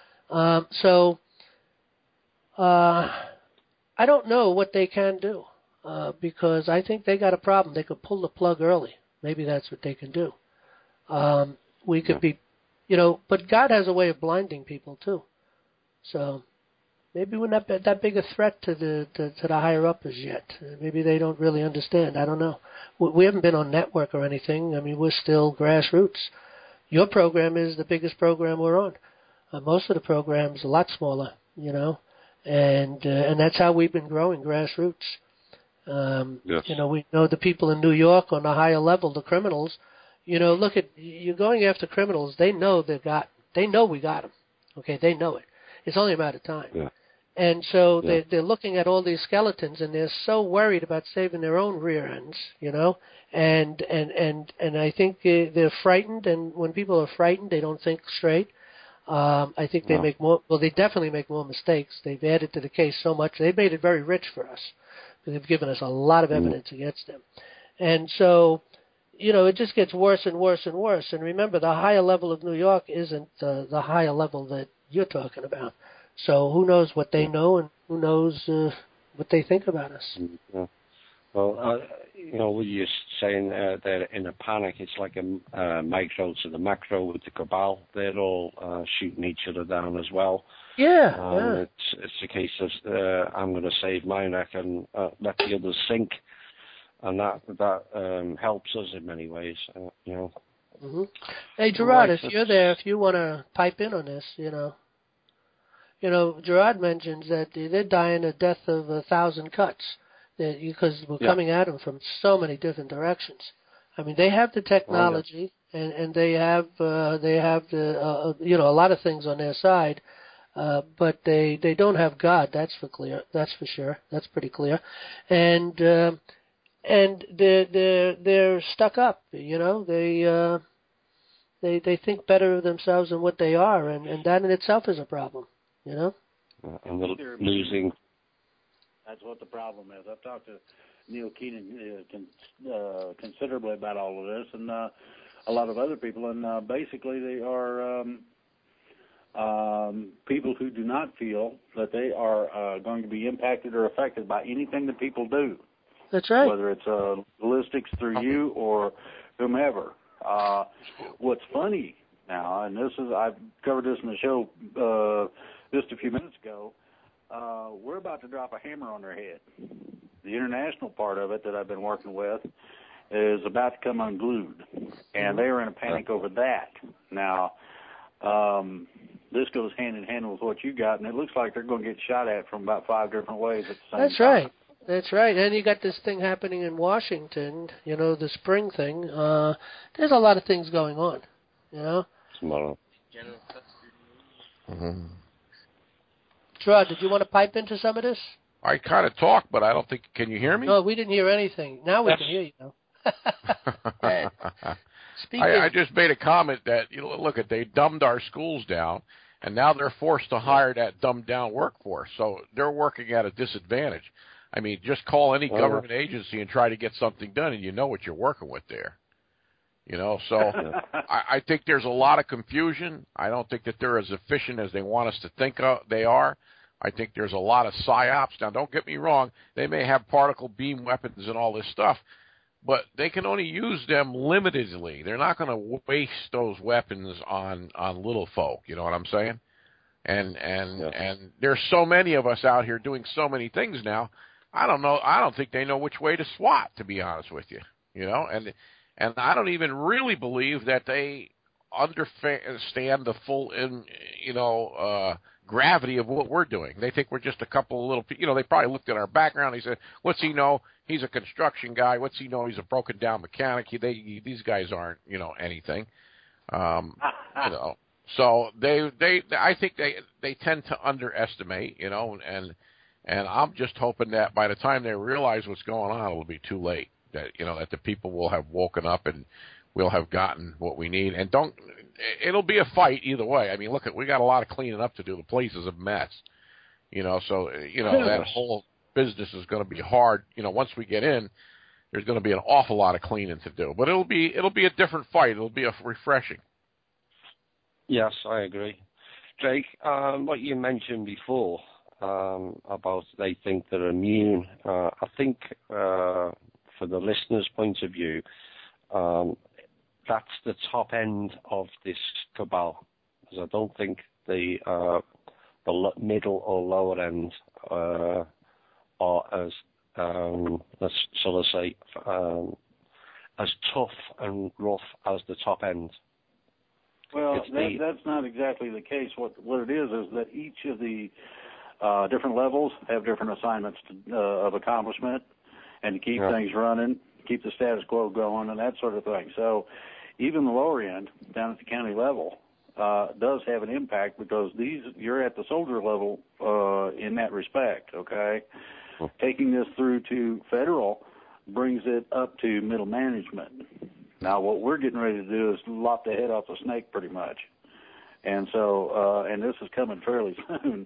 I don't know what they can do because I think they got a problem. They could pull the plug early. Maybe that's what they can do. We could be, but God has a way of blinding people too. So maybe we're not that big a threat to the higher uppers yet. Maybe they don't really understand. I don't know. We haven't been on network or anything. I mean, we're still grassroots. Your program is the biggest program we're on. Most of the programs a lot smaller, and that's how we've been growing, grassroots. We know the people in New York on the higher level, the criminals. Look at you're going after criminals. They know we got them. Okay, they know it. It's only a matter of time. Yeah. And so they're looking at all these skeletons, and they're so worried about saving their own rear ends, And I think they're frightened. And when people are frightened, they don't think straight. I think they make more. Well, they definitely make more mistakes. They've added to the case so much. They've made it very rich for us. They've given us a lot of evidence against them, and so it just gets worse and worse and worse. And remember, the higher level of New York isn't the higher level that you're talking about. So who knows what they know, and who knows what they think about us. Yeah. Well, what you're saying they're in a panic. It's like a micro to the macro with the cabal. They're all shooting each other down as well. Yeah. It's a case of I'm going to save my neck and let the others sink, and that helps us in many ways. Mm-hmm. Hey, Gerard, if you're there, if you want to pipe in on this, Gerard mentions that they're dying a death of 1,000 cuts. Because we're coming at them from so many different directions. I mean, they have the technology, and they have the a lot of things on their side, but they don't have God. That's for clear. That's for sure. That's pretty clear, and they're stuck up. They think better of themselves than what they are, and that in itself is a problem. And we're losing. That's what the problem is. I've talked to Neil Keenan considerably about all of this, and a lot of other people, and basically they are people who do not feel that they are going to be impacted or affected by anything that people do. That's right. Whether it's ballistics through you or whomever. What's funny now, and I've covered this in the show just a few minutes ago, we're about to drop a hammer on their head. The international part of it that I've been working with is about to come unglued, and they are in a panic over that. Now, this goes hand in hand with what you got, and it looks like they're going to get shot at from about 5 different ways at the same time. That's right. That's right. And you got this thing happening in Washington, the spring thing. There's a lot of things going on, Tomorrow. Mm-hmm. Gerard, did you want to pipe into some of this? I kind of talk, but I don't think. Can you hear me? No, we didn't hear anything. Now we can hear you. I just made a comment that look at they dumbed our schools down, and now they're forced to hire that dumbed down workforce. So they're working at a disadvantage. I mean, just call any government agency and try to get something done, and you know what you're working with there. So I think there's a lot of confusion. I don't think that they're as efficient as they want us to think they are. I think there's a lot of psyops. Now, don't get me wrong. They may have particle beam weapons and all this stuff, but they can only use them limitedly. They're not going to waste those weapons on little folk. You know what I'm saying? And there's so many of us out here doing so many things now. I don't know. I don't think they know which way to swat, to be honest with you. And I don't even really believe that they understand the full, gravity of what we're doing. They think we're just a couple of little, they probably looked at our background. They said, "What's he know? He's a construction guy. What's he know? He's a broken down mechanic. These guys aren't, anything." So I think they tend to underestimate, and I'm just hoping that by the time they realize what's going on, it'll be too late. That that the people will have woken up and we'll have gotten what we need. And it'll be a fight either way. I mean, we got a lot of cleaning up to do. The place is a mess. So that whole business is going to be hard. Once we get in, there's going to be an awful lot of cleaning to do. But it'll be a different fight. It'll be refreshing. Yes, I agree. Jake, what you mentioned before about they think they're immune, I think for the listener's point of view, that's the top end of this cabal. Because I don't think the middle or lower end are as, let's sort of say, as tough and rough as the top end. Well, that's not exactly the case. What it is that each of the different levels have different assignments of accomplishment and to keep things running, keep the status quo going, and that sort of thing. So even the lower end, down at the county level, does have an impact because you're at the soldier level in that respect, okay? Taking this through to federal brings it up to middle management. Now, what we're getting ready to do is lop the head off a snake pretty much. And so, and this is coming fairly soon.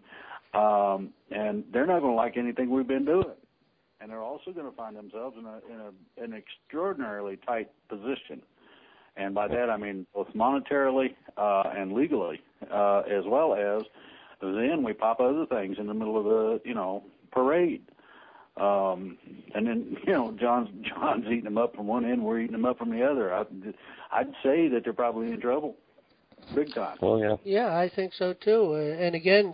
And they're not going to like anything we've been doing. And they're also going to find themselves in an extraordinarily tight position. And by that I mean both monetarily and legally, as well as then we pop other things in the middle of the, parade. And then, John's eating them up from one end, we're eating them up from the other. I'd say that they're probably in trouble, big time. Oh, yeah. Yeah, I think so, too. And again,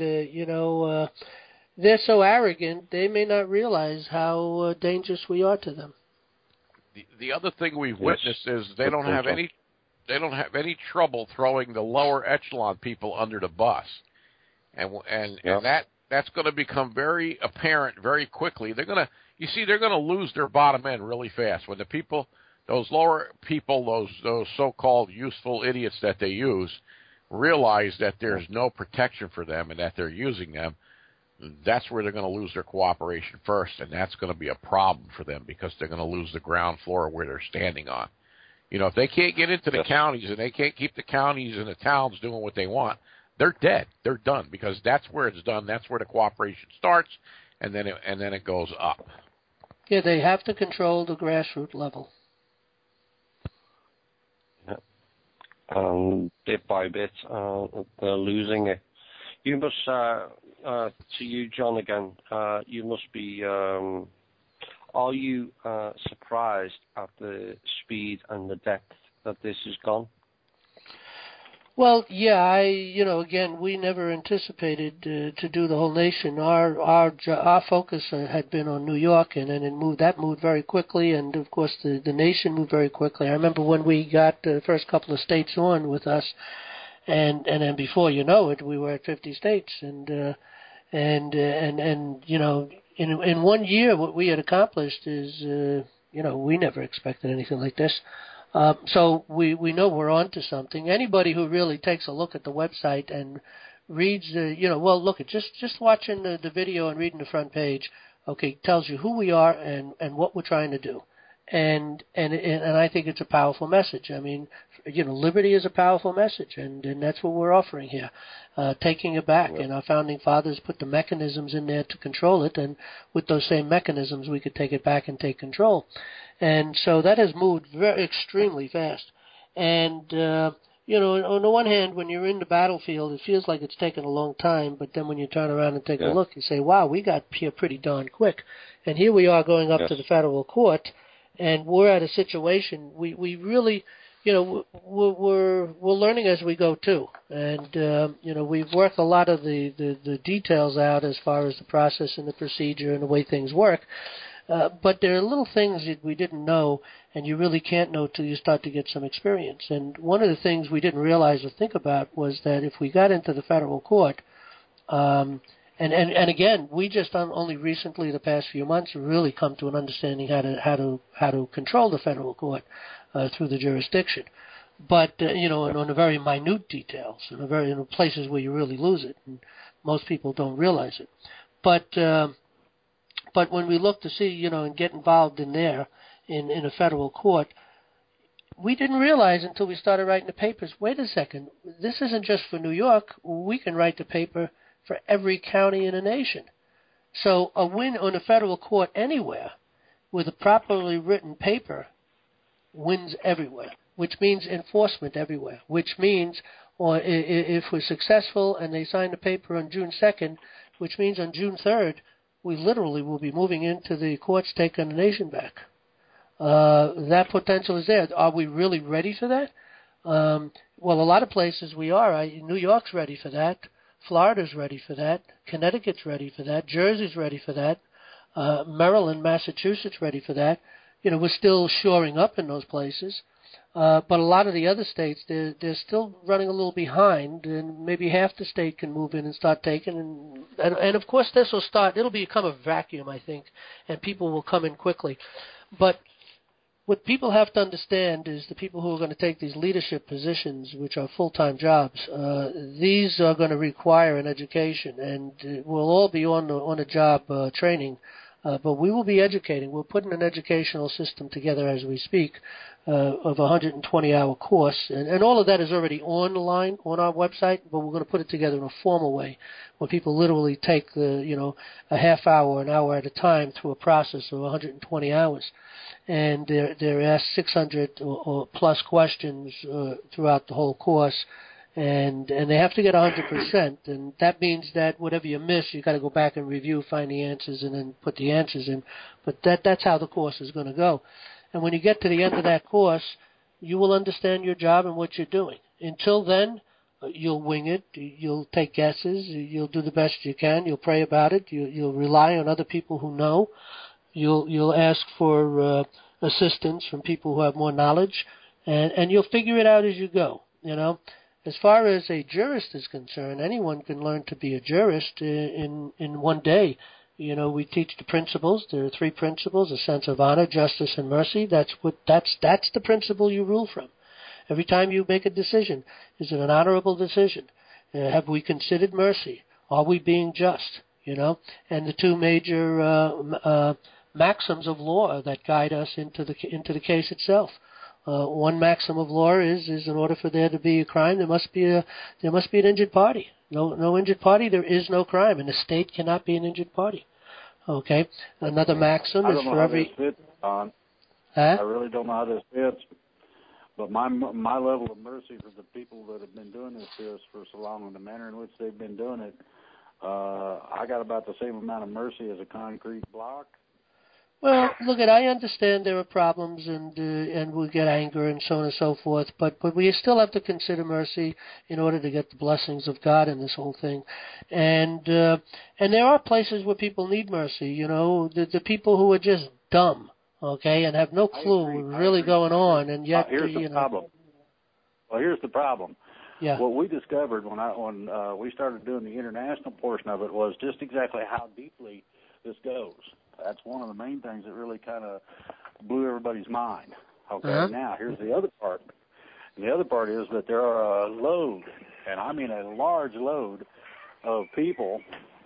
they're so arrogant, they may not realize how dangerous we are to them. The other thing we've witnessed is they don't have any trouble throwing the lower echelon people under the bus, and that's going to become very apparent very quickly. They're going to lose their bottom end really fast when the people, those lower people, those so-called useful idiots that they use, realize that there's no protection for them and that they're using them. That's where they're going to lose their cooperation first, and that's going to be a problem for them because they're going to lose the ground floor where they're standing on. If they can't get into the counties and they can't keep the counties and the towns doing what they want, they're dead. They're done because that's where it's done. That's where the cooperation starts, and then it goes up. Yeah, they have to control the grassroots level. and bit by bit, they're losing it. You must, to you, John, again, you must be, are you surprised at the speed and the depth that this has gone? Well, yeah, again, we never anticipated to do the whole nation. Our focus had been on New York, and then that moved very quickly, and of course the nation moved very quickly. I remember when we got the first couple of states on with us, and then before you know it, we were at 50 states, and you know, in 1 year, what we had accomplished is, we never expected anything like this. So we know we're on to something. Anybody who really takes a look at the website and reads, look at just watching the video and reading the front page, okay, tells you who we are and what we're trying to do. And I think it's a powerful message. I mean, liberty is a powerful message, and that's what we're offering here, taking it back. And our founding fathers put the mechanisms in there to control it, and with those same mechanisms, we could take it back and take control. And so that has moved extremely fast. And, on the one hand, when you're in the battlefield, it feels like it's taken a long time, but then when you turn around and take a look, you say, wow, we got here pretty darn quick. And here we are going up to the federal court, and we're at a situation, we really, we're learning as we go too. And, we've worked a lot of the details out as far as the process and the procedure and the way things work. But there are little things that we didn't know, and you really can't know till you start to get some experience. And one of the things we didn't realize or think about was that if we got into the federal court, and again, we just only recently, the past few months, really come to an understanding how to control the federal court through the jurisdiction. But and on the very minute details, in places where you really lose it, and most people don't realize it. But when we look to see, and get involved in there, in a federal court, we didn't realize until we started writing the papers, wait a second, this isn't just for New York. We can write the paper for every county in the nation. So a win on a federal court anywhere with a properly written paper wins everywhere, which means enforcement everywhere, which means, or if we're successful and they sign the paper on June 2nd, which means on June 3rd, we literally will be moving into the courts taking the nation back. That potential is there. Are we really ready for that? Well, a lot of places we are. New York's ready for that. Florida's ready for that. Connecticut's ready for that. Jersey's ready for that. Maryland, Massachusetts ready for that. We're still shoring up in those places. But a lot of the other states, they're still running a little behind, and maybe half the state can move in and start taking. And of course, it'll become a vacuum, I think, and people will come in quickly. But what people have to understand is the people who are going to take these leadership positions, which are full-time jobs, these are going to require an education, and we'll all be on the job training. But we will be educating. We're putting an educational system together as we speak of a 120-hour course. And all of that is already online on our website, but we're going to put it together in a formal way where people literally take a half hour, an hour at a time through a process of 120 hours. And they're asked 600 or plus questions throughout the whole course. And they have to get 100%, and that means that whatever you miss, you got to go back and review, find the answers, and then put the answers in. But that's how the course is going to go. And when you get to the end of that course, you will understand your job and what you're doing. Until then, you'll wing it. You'll take guesses. You'll do the best you can. You'll pray about it. You'll rely on other people who know. You'll ask for assistance from people who have more knowledge, and you'll figure it out as you go. As far as a jurist is concerned, anyone can learn to be a jurist in one day. We teach the principles. There are 3 principles: a sense of honor, justice, and mercy. That's the principle you rule from. Every time you make a decision, is it an honorable decision? Have we considered mercy? Are we being just? And the 2 major maxims of law that guide us into the case itself. One maxim of law is in order for there to be a crime, there must be an injured party. No injured party, there is no crime, and the state cannot be an injured party. Okay. Another maxim is for every. I really don't know how this fits, But my level of mercy for the people that have been doing this to us for so long and the manner in which they've been doing it, I got about the same amount of mercy as a concrete block. Well, look, I understand there are problems, and we get anger and so on and so forth, but we still have to consider mercy in order to get the blessings of God in this whole thing, and there are places where people need mercy. You know, the people who are just dumb, okay, and have no clue what's really going on, and yet here's the problem. Well, here's the problem. Yeah. What we discovered when we started doing the international portion of it was just exactly how deeply this goes. That's one of the main things that really kind of blew everybody's mind. Okay, Now here's the other part. And the other part is that there are a load, and I mean a large load, of people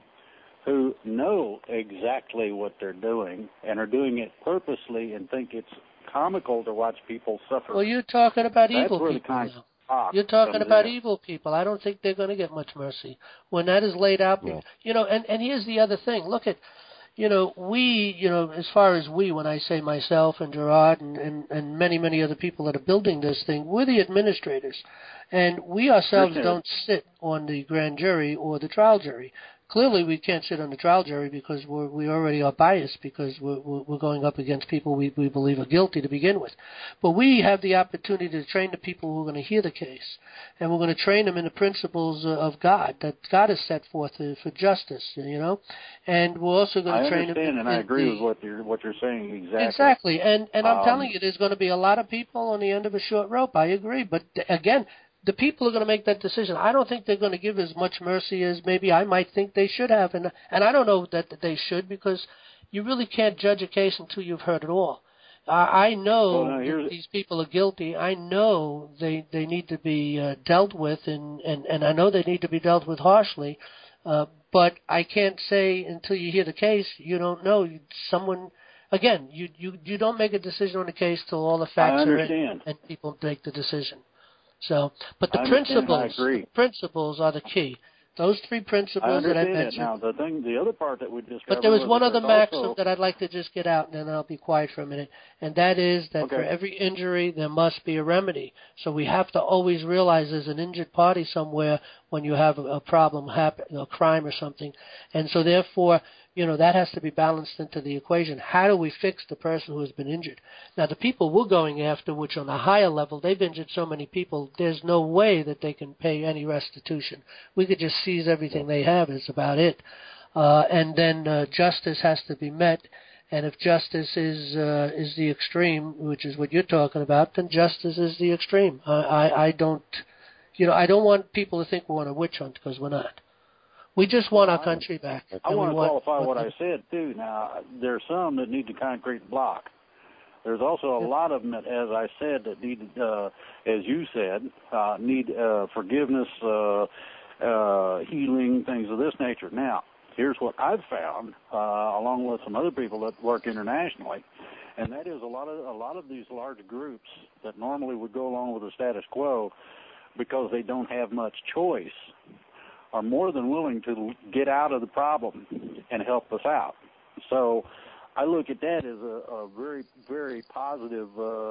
who know exactly what they're doing and are doing it purposely and think it's comical to watch people suffer. Well, you're talking about That's evil where people the now. You're talking about evil people. I don't think they're going to get much mercy when that is laid out. Yeah. You know, and here's the other thing. Look at, you know, as far as we, when I say myself and Gerard and many other people that are building this thing, we're the administrators. And we ourselves don't sit on the grand jury or the trial jury. Clearly, we can't sit on the trial jury because we already are biased because we're going up against people we believe are guilty to begin with. But we have the opportunity to train the people who are going to hear the case, and we're going to train them in the principles of God that God has set forth for justice. You know, and we're also going to train them. I understand, and I agree with what you're saying exactly. Exactly, and I'm telling you, there's going to be a lot of people on the end of a short rope. I agree, but again, the people are going to make that decision. I don't think they're going to give as much mercy as maybe I might think they should have. And I don't know that they should, because you really can't judge a case until you've heard it all. I know that these people are guilty. I know they need to be dealt with, and I know they need to be dealt with harshly. But I can't say until you hear the case, you don't know. Again, you don't make a decision on the case till all the facts are in and people make the decision. So, but the principles are the key. Those three principles that I mentioned. Now, the other part that we discovered. But there was one other maxim that I'd like to just get out, and then I'll be quiet for a minute. And that is that for every injury, there must be a remedy. So we have to always realize there's an injured party somewhere when you have a problem happen, a crime or something. And so therefore, you know, that has to be balanced into the equation. How do we fix the person who has been injured? Now, the people we're going after, which on a higher level, they've injured so many people, there's no way that they can pay any restitution. We could just seize everything they have is about it. And then justice has to be met. And if justice is the extreme, which is what you're talking about, then justice is the extreme. I don't want people to think we're on a witch hunt, because we're not. We just want our country back. I want to qualify what I said, too. Now, there's some that need the concrete block. There's also a lot of them that, as I said, that need, as you said, need forgiveness, healing, things of this nature. Now, here's what I've found, along with some other people that work internationally, and that is a lot of these large groups that normally would go along with the status quo because they don't have much choice, are more than willing to get out of the problem and help us out. So I look at that as a very, very positive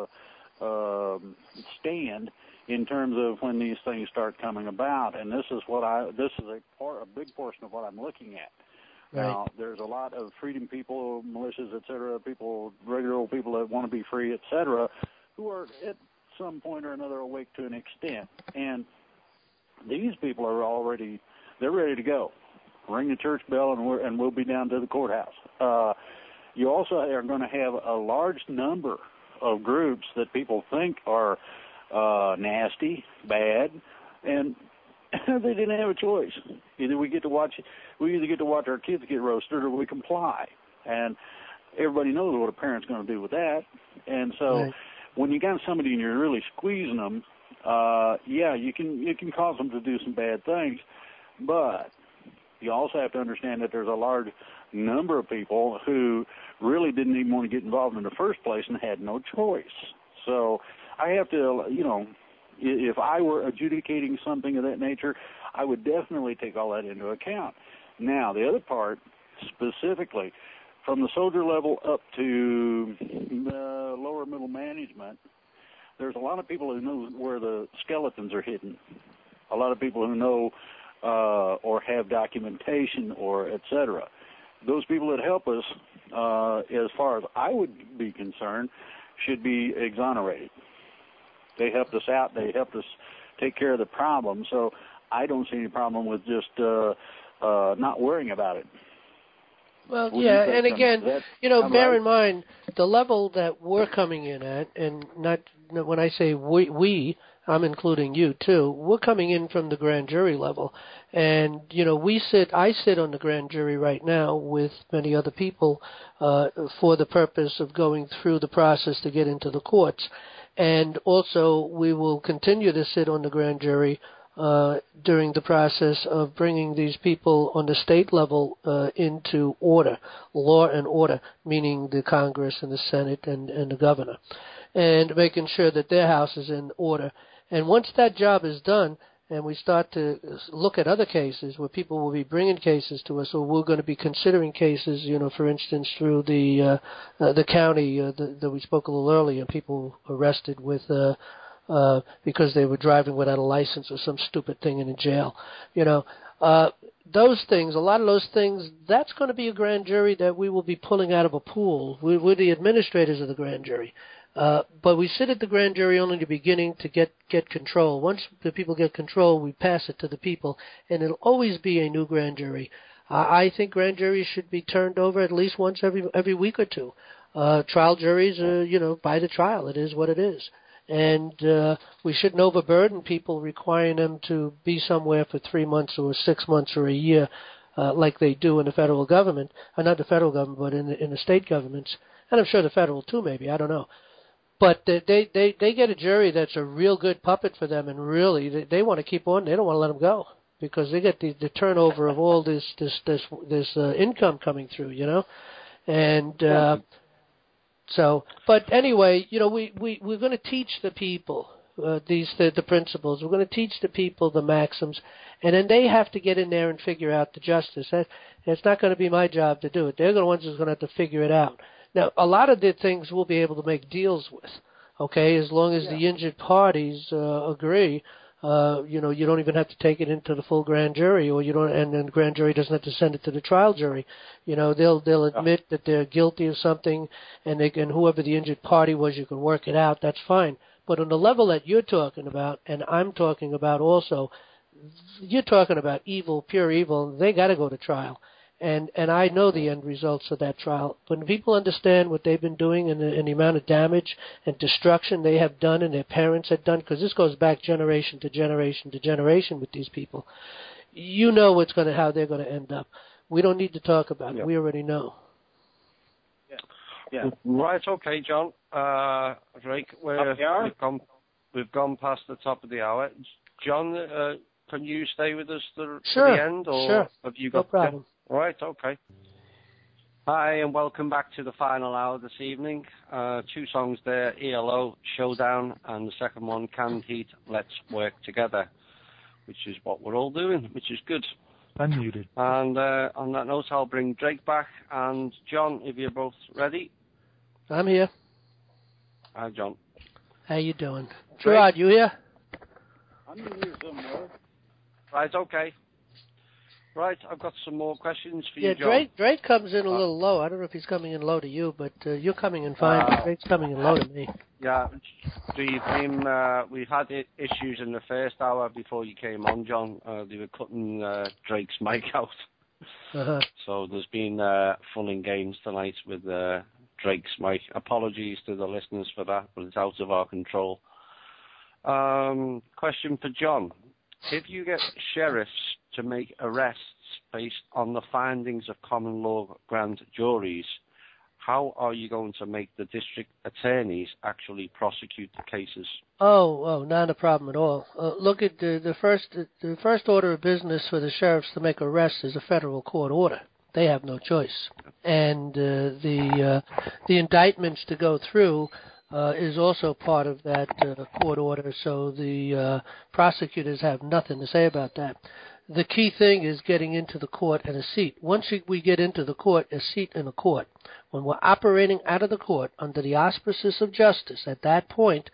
stand in terms of when these things start coming about. And this is a big portion of what I'm looking at. Right. Now, there's a lot of freedom people, militias, et cetera, people, regular old people that want to be free, et cetera, who are at some point or another awake to an extent. And these people are they're ready to go. Ring the church bell, and we'll be down to the courthouse. You also are going to have a large number of groups that people think are nasty, bad, and they didn't have a choice. Either we get to watch our kids get roasted, or we comply. And everybody knows what a parent's going to do with that. And so, when you got somebody and you're really squeezing them, you can cause them to do some bad things. But you also have to understand that there's a large number of people who really didn't even want to get involved in the first place and had no choice. So I have to, if I were adjudicating something of that nature, I would definitely take all that into account. Now, the other part, specifically, from the soldier level up to the lower middle management, there's a lot of people who know where the skeletons are hidden. A lot of people who know or have documentation or et cetera. Those people that help us, as far as I would be concerned, should be exonerated. They helped us out. They helped us take care of the problem. So I don't see any problem with just not worrying about it. Well, yeah, and again, bear in mind the level that we're coming in at, and not when I say we, I'm including you too. We're coming in from the grand jury level, and I sit on the grand jury right now with many other people for the purpose of going through the process to get into the courts, and also we will continue to sit on the grand jury during the process of bringing these people on the state level into order, law and order, meaning the Congress and the Senate and the governor, and making sure that their house is in order. And once that job is done, and we start to look at other cases where people will be bringing cases to us, or we're going to be considering cases, for instance, through the county that we spoke a little earlier, people arrested with because they were driving without a license or some stupid thing in a jail. Those things, a lot of those things, that's going to be a grand jury that we will be pulling out of a pool. We're the administrators of the grand jury. But we sit at the grand jury only in the beginning to get control. Once the people get control, we pass it to the people, and it'll always be a new grand jury. I think grand juries should be turned over at least once every week or two. Trial juries, by the trial, it is what it is. And we shouldn't overburden people, requiring them to be somewhere for 3 months or 6 months or a year, like they do in the federal government. Not the federal government, but in the state governments. And I'm sure the federal too, maybe. I don't know. But they get a jury that's a real good puppet for them, and really they want to keep on. They don't want to let them go because they get the turnover of all this income coming through, and. So, but anyway, we're going to teach the people the principles. We're going to teach the people the maxims, and then they have to get in there and figure out the justice. It's not going to be my job to do it. They're the ones who's going to have to figure it out. Now, a lot of the things we'll be able to make deals with, okay, as long as the injured parties agree. You don't even have to take it into the full grand jury, or and then the grand jury doesn't have to send it to the trial jury. They'll admit that they're guilty of something, and whoever the injured party was, you can work it out. That's fine. But on the level that you're talking about, and I'm talking about also, you're talking about evil, pure evil. They got to go to trial. And I know the end results of that trial. When people understand what they've been doing and the amount of damage and destruction they have done and their parents have done, because this goes back generation to generation to generation with these people, how they're going to end up. We don't need to talk about it. We already know. Yeah. Right. Okay, John. Drake, we've gone past the top of the hour. John, can you stay with us to the end, or have you got? No problem. Right, okay. Hi, and welcome back to the final hour this evening. 2 songs there, ELO, Showdown, and the second one, Canned Heat, Let's Work Together, which is what we're all doing, which is good. Unmuted. And on that note, I'll bring Drake back. And John, if you're both ready. I'm here. Hi, John. How you doing? Gerard, you here? I'm here somewhere. Right, okay. Right, I've got some more questions for you, John. Yeah, Drake comes in a little low. I don't know if he's coming in low to you, but you're coming in fine. Drake's coming in low to me. Yeah, we've had issues in the first hour before you came on, John. They were cutting Drake's mic out. Uh-huh. So there's been fun and games tonight with Drake's mic. Apologies to the listeners for that, but it's out of our control. Question for John. If you get sheriffs to make arrests based on the findings of common law grand juries, how are you going to make the district attorneys actually prosecute the cases? Oh, not a problem at all. Look at the first order of business for the sheriffs to make arrests is a federal court order. They have no choice, and the indictments to go through is also part of that court order. So the prosecutors have nothing to say about that. The key thing is getting into the court and a seat. Once we get into the court, a seat in a court, when we're operating out of the court under the auspices of justice, at that point,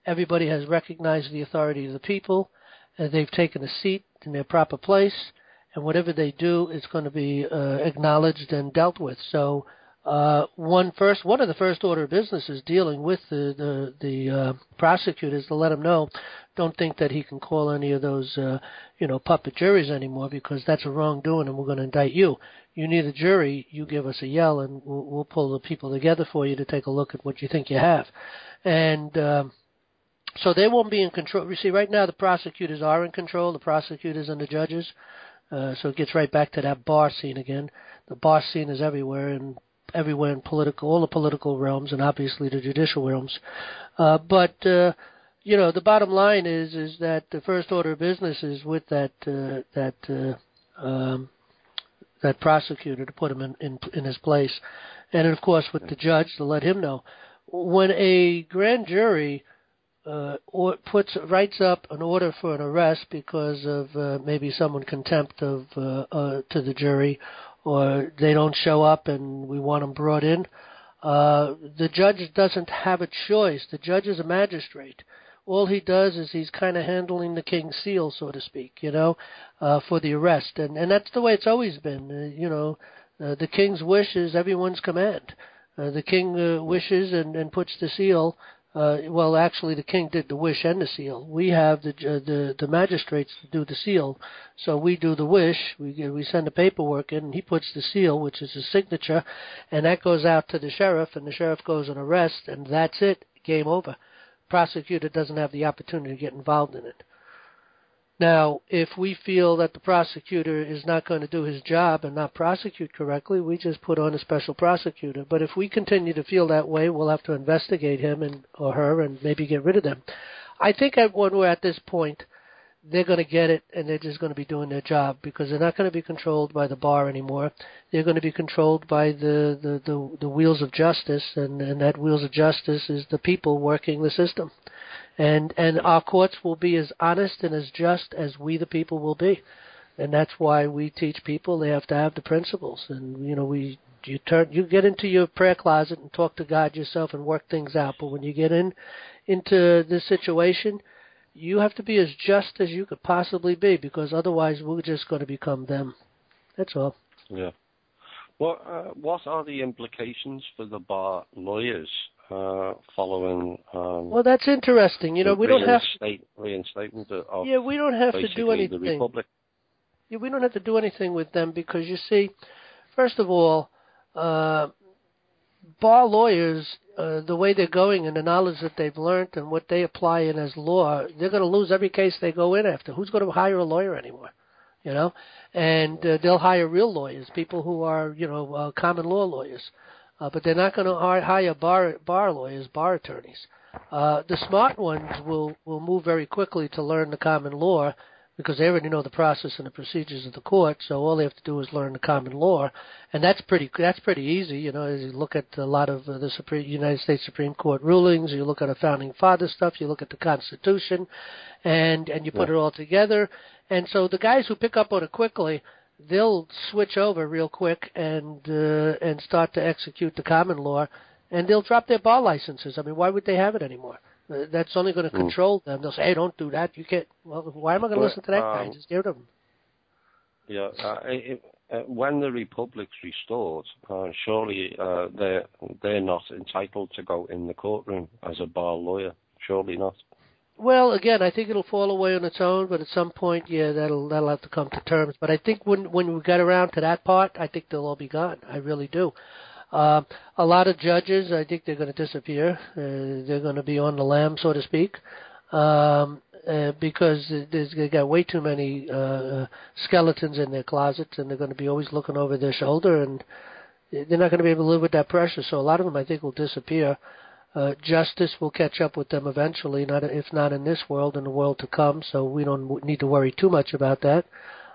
Everybody has recognized the authority of the people, and they've taken a seat in their proper place, and whatever they do is going to be acknowledged and dealt with. So one of the first order of business is dealing with the prosecutors to let them know, don't think that he can call any of those puppet juries anymore, because that's a wrongdoing and we're going to indict you. You need a jury, you give us a yell, and we'll pull the people together for you to take a look at what you think you have. And so they won't be in control. You see, right now the prosecutors are in control, the prosecutors and the judges. So it gets right back to that bar scene again. The bar scene is everywhere in all the political realms, and obviously the judicial realms. But the bottom line is that the first order of business is with that prosecutor to put him in his place, and of course with the judge to let him know. When a grand jury writes up an order for an arrest because of maybe someone contempt of to the jury, or they don't show up and we want them brought in, the judge doesn't have a choice. The judge is a magistrate. All he does is he's kind of handling the king's seal, so to speak, for the arrest. And that's the way it's always been. The king's wish is everyone's command. The king wishes and puts the seal. Well, actually, the king did the wish and the seal. We have the magistrates to do the seal. So we do the wish. We send the paperwork in, and he puts the seal, which is his signature, and that goes out to the sheriff, and the sheriff goes and arrests, and that's it. Game over. Prosecutor doesn't have the opportunity to get involved in it. Now, if we feel that the prosecutor is not going to do his job and not prosecute correctly, we just put on a special prosecutor. But if we continue to feel that way, we'll have to investigate him or her and maybe get rid of them. I think when we're at this point, they're going to get it, and they're just going to be doing their job, because they're not going to be controlled by the bar anymore. They're going to be controlled by the wheels of justice, and that wheels of justice is the people working the system. And our courts will be as honest and as just as we the people will be. And that's why we teach people they have to have the principles. And, you get into your prayer closet and talk to God yourself and work things out. But when you get into this situation, you have to be as just as you could possibly be, because otherwise we're just going to become them. That's all. Yeah. Well, what are the implications for the bar lawyers following? Well, that's interesting. We don't have reinstatement of. Yeah, we don't have to do anything. The Republic. Yeah, we don't have to do anything with them, because you see, first of all, bar lawyers, the way they're going and the knowledge that they've learned and what they apply in as law, they're going to lose every case they go in after. Who's going to hire a lawyer anymore? And they'll hire real lawyers, people who are, common law lawyers. But they're not going to hire bar lawyers, bar attorneys. The smart ones will move very quickly to learn the common law, because they already know the process and the procedures of the court. So all they have to do is learn the common law, and that's pretty easy. As you look at a lot of the United States Supreme Court rulings, you look at the founding father stuff, you look at the Constitution, and you put it all together. And so the guys who pick up on it quickly, they'll switch over real quick and start to execute the common law, and they'll drop their bar licenses. I mean, why would they have it anymore? That's only going to control them. They'll say, hey, don't do that. You can't. Well, why am I going to listen to that guy? Just get rid of him. Yeah. When the Republic's restored, surely they're not entitled to go in the courtroom as a bar lawyer. Surely not. Well, again, I think it'll fall away on its own, but at some point, yeah, that'll have to come to terms. But I think when we get around to that part, I think they'll all be gone. I really do. A lot of judges, I think they're going to disappear. They're going to be on the lam, so to speak, because they got way too many skeletons in their closets, and they're going to be always looking over their shoulder, and they're not going to be able to live with that pressure. So a lot of them, I think, will disappear. Justice will catch up with them eventually, if not in this world, in the world to come. So we don't need to worry too much about that.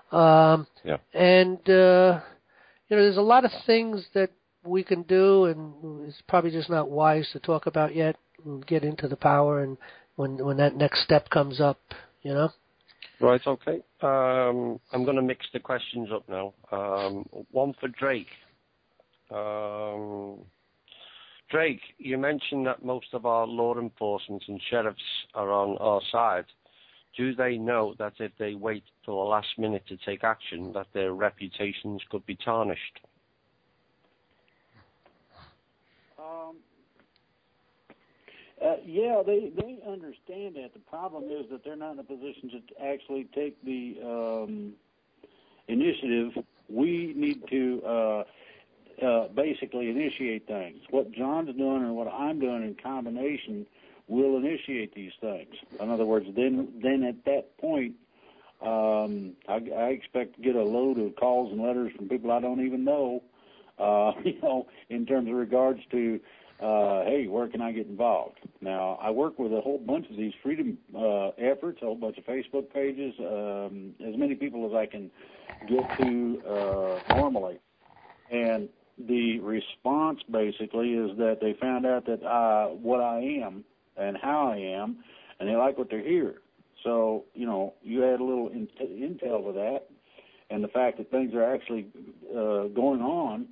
And there's a lot of things that we can do, and it's probably just not wise to talk about yet. We'll get into the power, and when that next step comes up, Right, okay. I'm going to mix the questions up now. One for Drake. Drake, you mentioned that most of our law enforcement and sheriffs are on our side. Do they know that if they wait till the last minute to take action, that their reputations could be tarnished? Yeah, they understand that. The problem is that they're not in a position to actually take the initiative. We need to basically initiate things. What John's doing and what I'm doing in combination will initiate these things. In other words, then at that point, I expect to get a load of calls and letters from people I don't even know, in terms of regards to, hey, where can I get involved? Now, I work with a whole bunch of these freedom efforts, a whole bunch of Facebook pages, as many people as I can get to normally. And the response basically is that they found out that what I am and how I am, and they like what they hear. So, you add a little intel to that, and the fact that things are actually going on,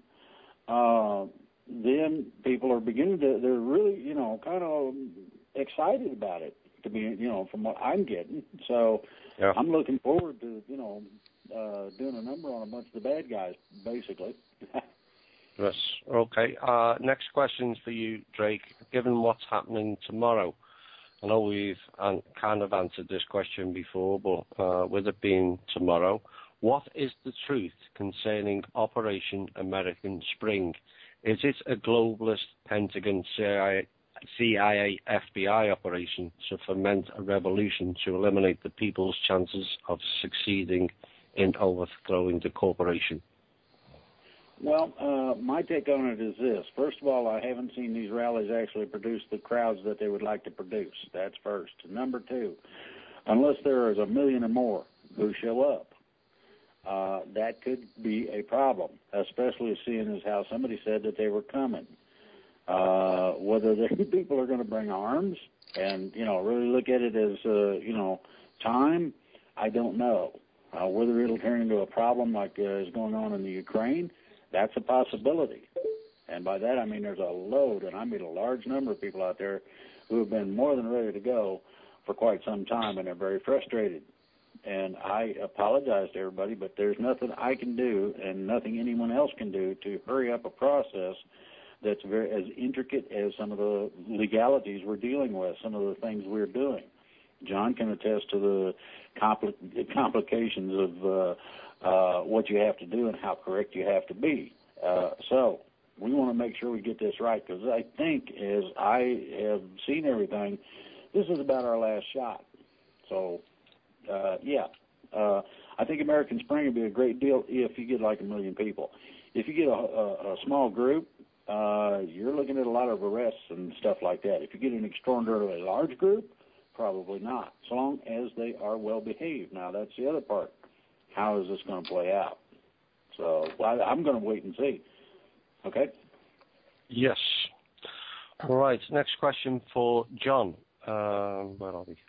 then people are beginning to, they're really, kind of excited about it, to be, from what I'm getting. So yeah. I'm looking forward to, doing a number on a bunch of the bad guys, basically. Yes. Okay. Next question's for you, Drake. Given what's happening tomorrow, I know we've kind of answered this question before, but with it being tomorrow, what is the truth concerning Operation American Spring? Is it a globalist Pentagon, CIA, FBI operation to foment a revolution to eliminate the people's chances of succeeding in overthrowing the corporation? Well, my take on it is this. First of all, I haven't seen these rallies actually produce the crowds that they would like to produce. That's first. Number two, unless there is 1 million or more who show up, that could be a problem, especially seeing as how somebody said that they were coming. Whether the people are going to bring arms and, really look at it as, time, I don't know. Whether it'll turn into a problem like is going on in the Ukraine, that's a possibility. And by that I mean there's a load, and I mean a large number of people out there who have been more than ready to go for quite some time, and they're very frustrated. And I apologize to everybody, but there's nothing I can do and nothing anyone else can do to hurry up a process that's very as intricate as some of the legalities we're dealing with, some of the things we're doing. John can attest to the complications of what you have to do and how correct you have to be. So we want to make sure we get this right, because I think, as I have seen everything, this is about our last shot. So, I think American Spring would be a great deal if you get like 1 million people. If you get a small group, you're looking at a lot of arrests and stuff like that. If you get an extraordinarily large group, probably not, so long as they are well behaved. Now, that's the other part. How is this going to play out? So I'm going to wait and see. Okay? Yes. All right. Next question for John. Where are we?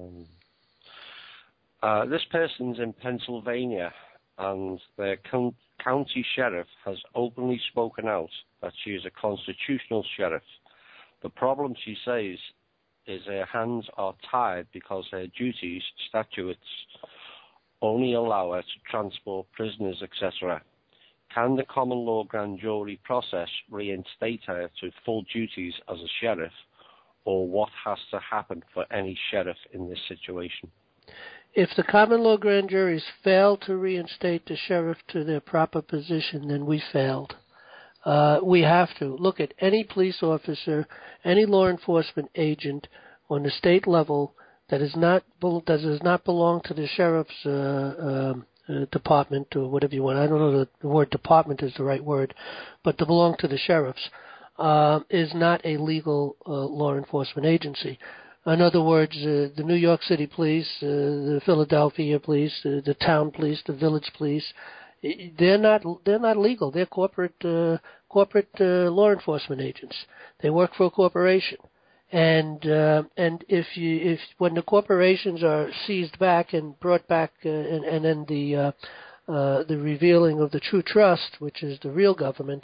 This person's in Pennsylvania, and their county sheriff has openly spoken out that she is a constitutional sheriff. The problem, she says, is her hands are tied because her duties, statutes, only allow her to transport prisoners, etc. Can the common law grand jury process reinstate her to full duties as a sheriff, or what has to happen for any sheriff in this situation? If the common law grand juries fail to reinstate the sheriff to their proper position, then we failed. We have to look at any police officer, any law enforcement agent on the state level that does not belong to the sheriff's department, or whatever you want. I don't know the word department is the right word, but to belong to the sheriff's is not a legal law enforcement agency. In other words, the New York City police, the Philadelphia police, the town police, the village police, they're not legal. They're corporate law enforcement agents. They work for a corporation. And if when the corporations are seized back and brought back, and then the revealing of the true trust, which is the real government,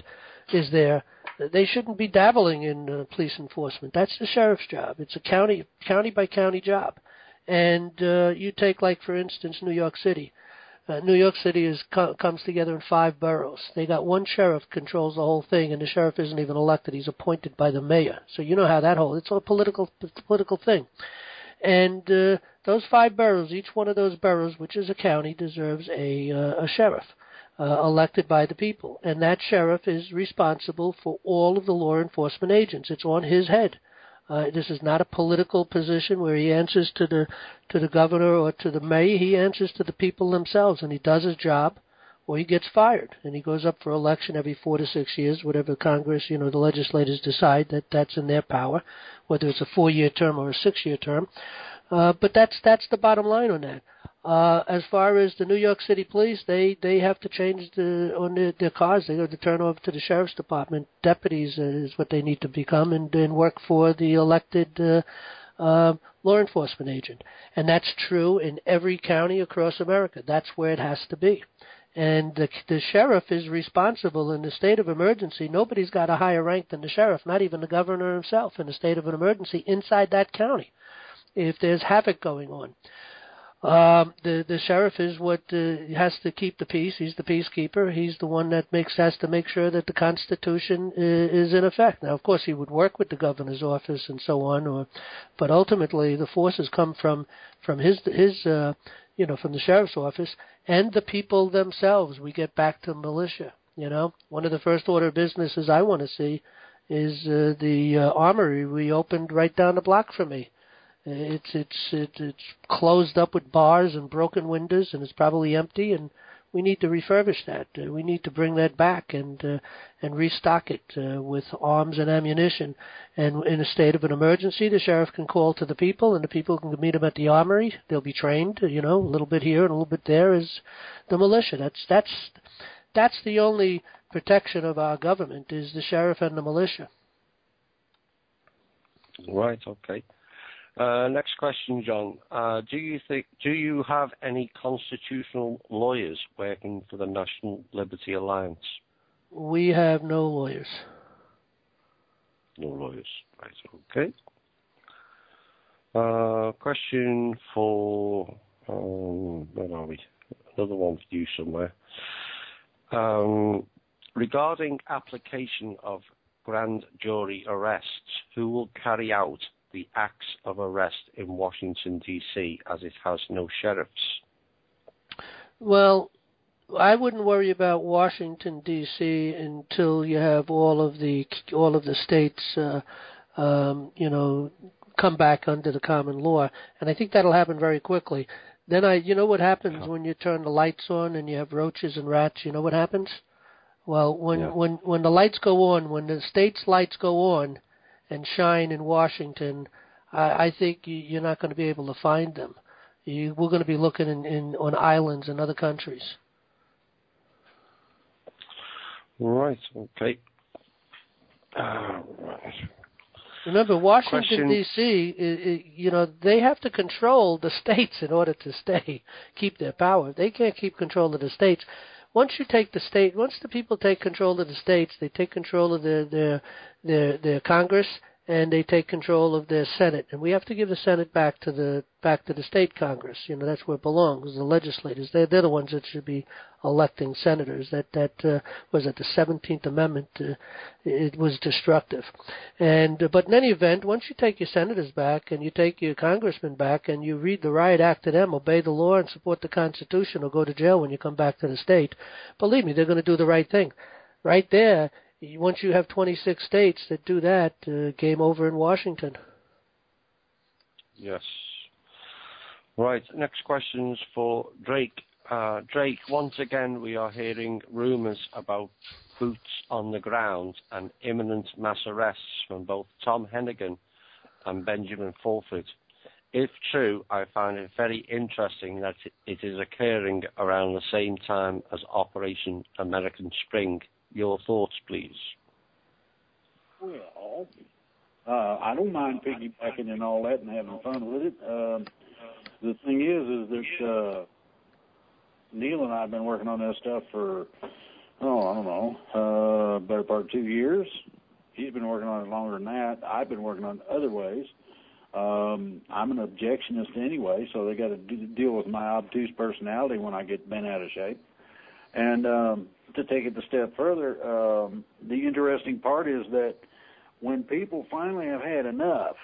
is there, they shouldn't be dabbling in police enforcement. That's the sheriff's job. It's a county by county job. And you take, like, for instance, New York City. New York City comes together in 5 boroughs. They got one sheriff controls the whole thing, and the sheriff isn't even elected. He's appointed by the mayor. So you know how that it's a political thing. And those 5 boroughs, each one of those boroughs, which is a county, deserves a sheriff elected by the people. And that sheriff is responsible for all of the law enforcement agents. It's on his head. This is not a political position where he answers to the governor or to the mayor. He answers to the people themselves, and he does his job, or he gets fired. And he goes up for election every 4 to 6 years, whatever Congress, the legislators decide that's in their power, whether it's a 4-year term or a 6-year term. But that's the bottom line on that. As far as the New York City police, they have to change their cars. They have to turn over to the sheriff's department. Deputies is what they need to become, and work for the elected law enforcement agent. And that's true in every county across America. That's where it has to be. And the sheriff is responsible in the state of emergency. Nobody's got a higher rank than the sheriff, not even the governor himself, in the state of an emergency inside that county, if there's havoc going on. The sheriff is what has to keep the peace. He's the peacekeeper. He's the one that has to make sure that the Constitution is in effect. Now, of course, he would work with the governor's office and so on, but ultimately the forces come from his from the sheriff's office and the people themselves. We get back to militia. One of the first order businesses I want to see is the armory we opened right down the block from me. It's closed up with bars and broken windows, and it's probably empty, and we need to refurbish that. We need to bring that back and restock it with arms and ammunition. And in a state of an emergency, the sheriff can call to the people, and the people can meet him at the armory. They'll be trained, a little bit here and a little bit there is the militia. That's the only protection of our government, is the sheriff and the militia. Right, okay. Next question, John. Do you have any constitutional lawyers working for the National Liberty Alliance? We have no lawyers. No lawyers. Right, okay. Question for where are we? Another one for you somewhere. Regarding application of grand jury arrests, who will carry out the acts of arrest in Washington, D.C., as it has no sheriffs? Well, I wouldn't worry about Washington, D.C. until you have all of the states, come back under the common law, and I think that'll happen very quickly. Then what happens when you turn the lights on and you have roaches and rats? You know what happens? Well, when the lights go on, when the state's lights go on and shine in Washington, I think you're not going to be able to find them. We're going to be looking on islands in other countries. Right, okay. Remember, Washington, D.C., they have to control the states in order to keep their power. They can't keep control of the states. Once the people take control of the states, they take control of their Congress, and they take control of their Senate. And we have to give the Senate back to the state Congress. That's where it belongs. The legislators, they're the ones that should be electing senators. That was at the 17th Amendment. It was destructive. But in any event, once you take your senators back and you take your congressmen back and you read the riot act to them, obey the law and support the Constitution, or go to jail when you come back to the state, believe me, they're going to do the right thing. Right there. Once you have 26 states that do that, game over in Washington. Yes. Right. Next question's for Drake. Drake, once again, we are hearing rumours about boots on the ground and imminent mass arrests from both Tom Hennigan and Benjamin Fulford. If true, I find it very interesting that it is occurring around the same time as Operation American Spring. Your thoughts, please. Well, I don't mind piggybacking and all that and having fun with it. The thing is that Neil and I have been working on that stuff for, I don't know, better part for 2 years. He's been working on it longer than that. I've been working on it other ways. I'm an objectionist anyway, so they got to deal with my obtuse personality when I get bent out of shape. And to take it a step further, the interesting part is that when people finally have had enough,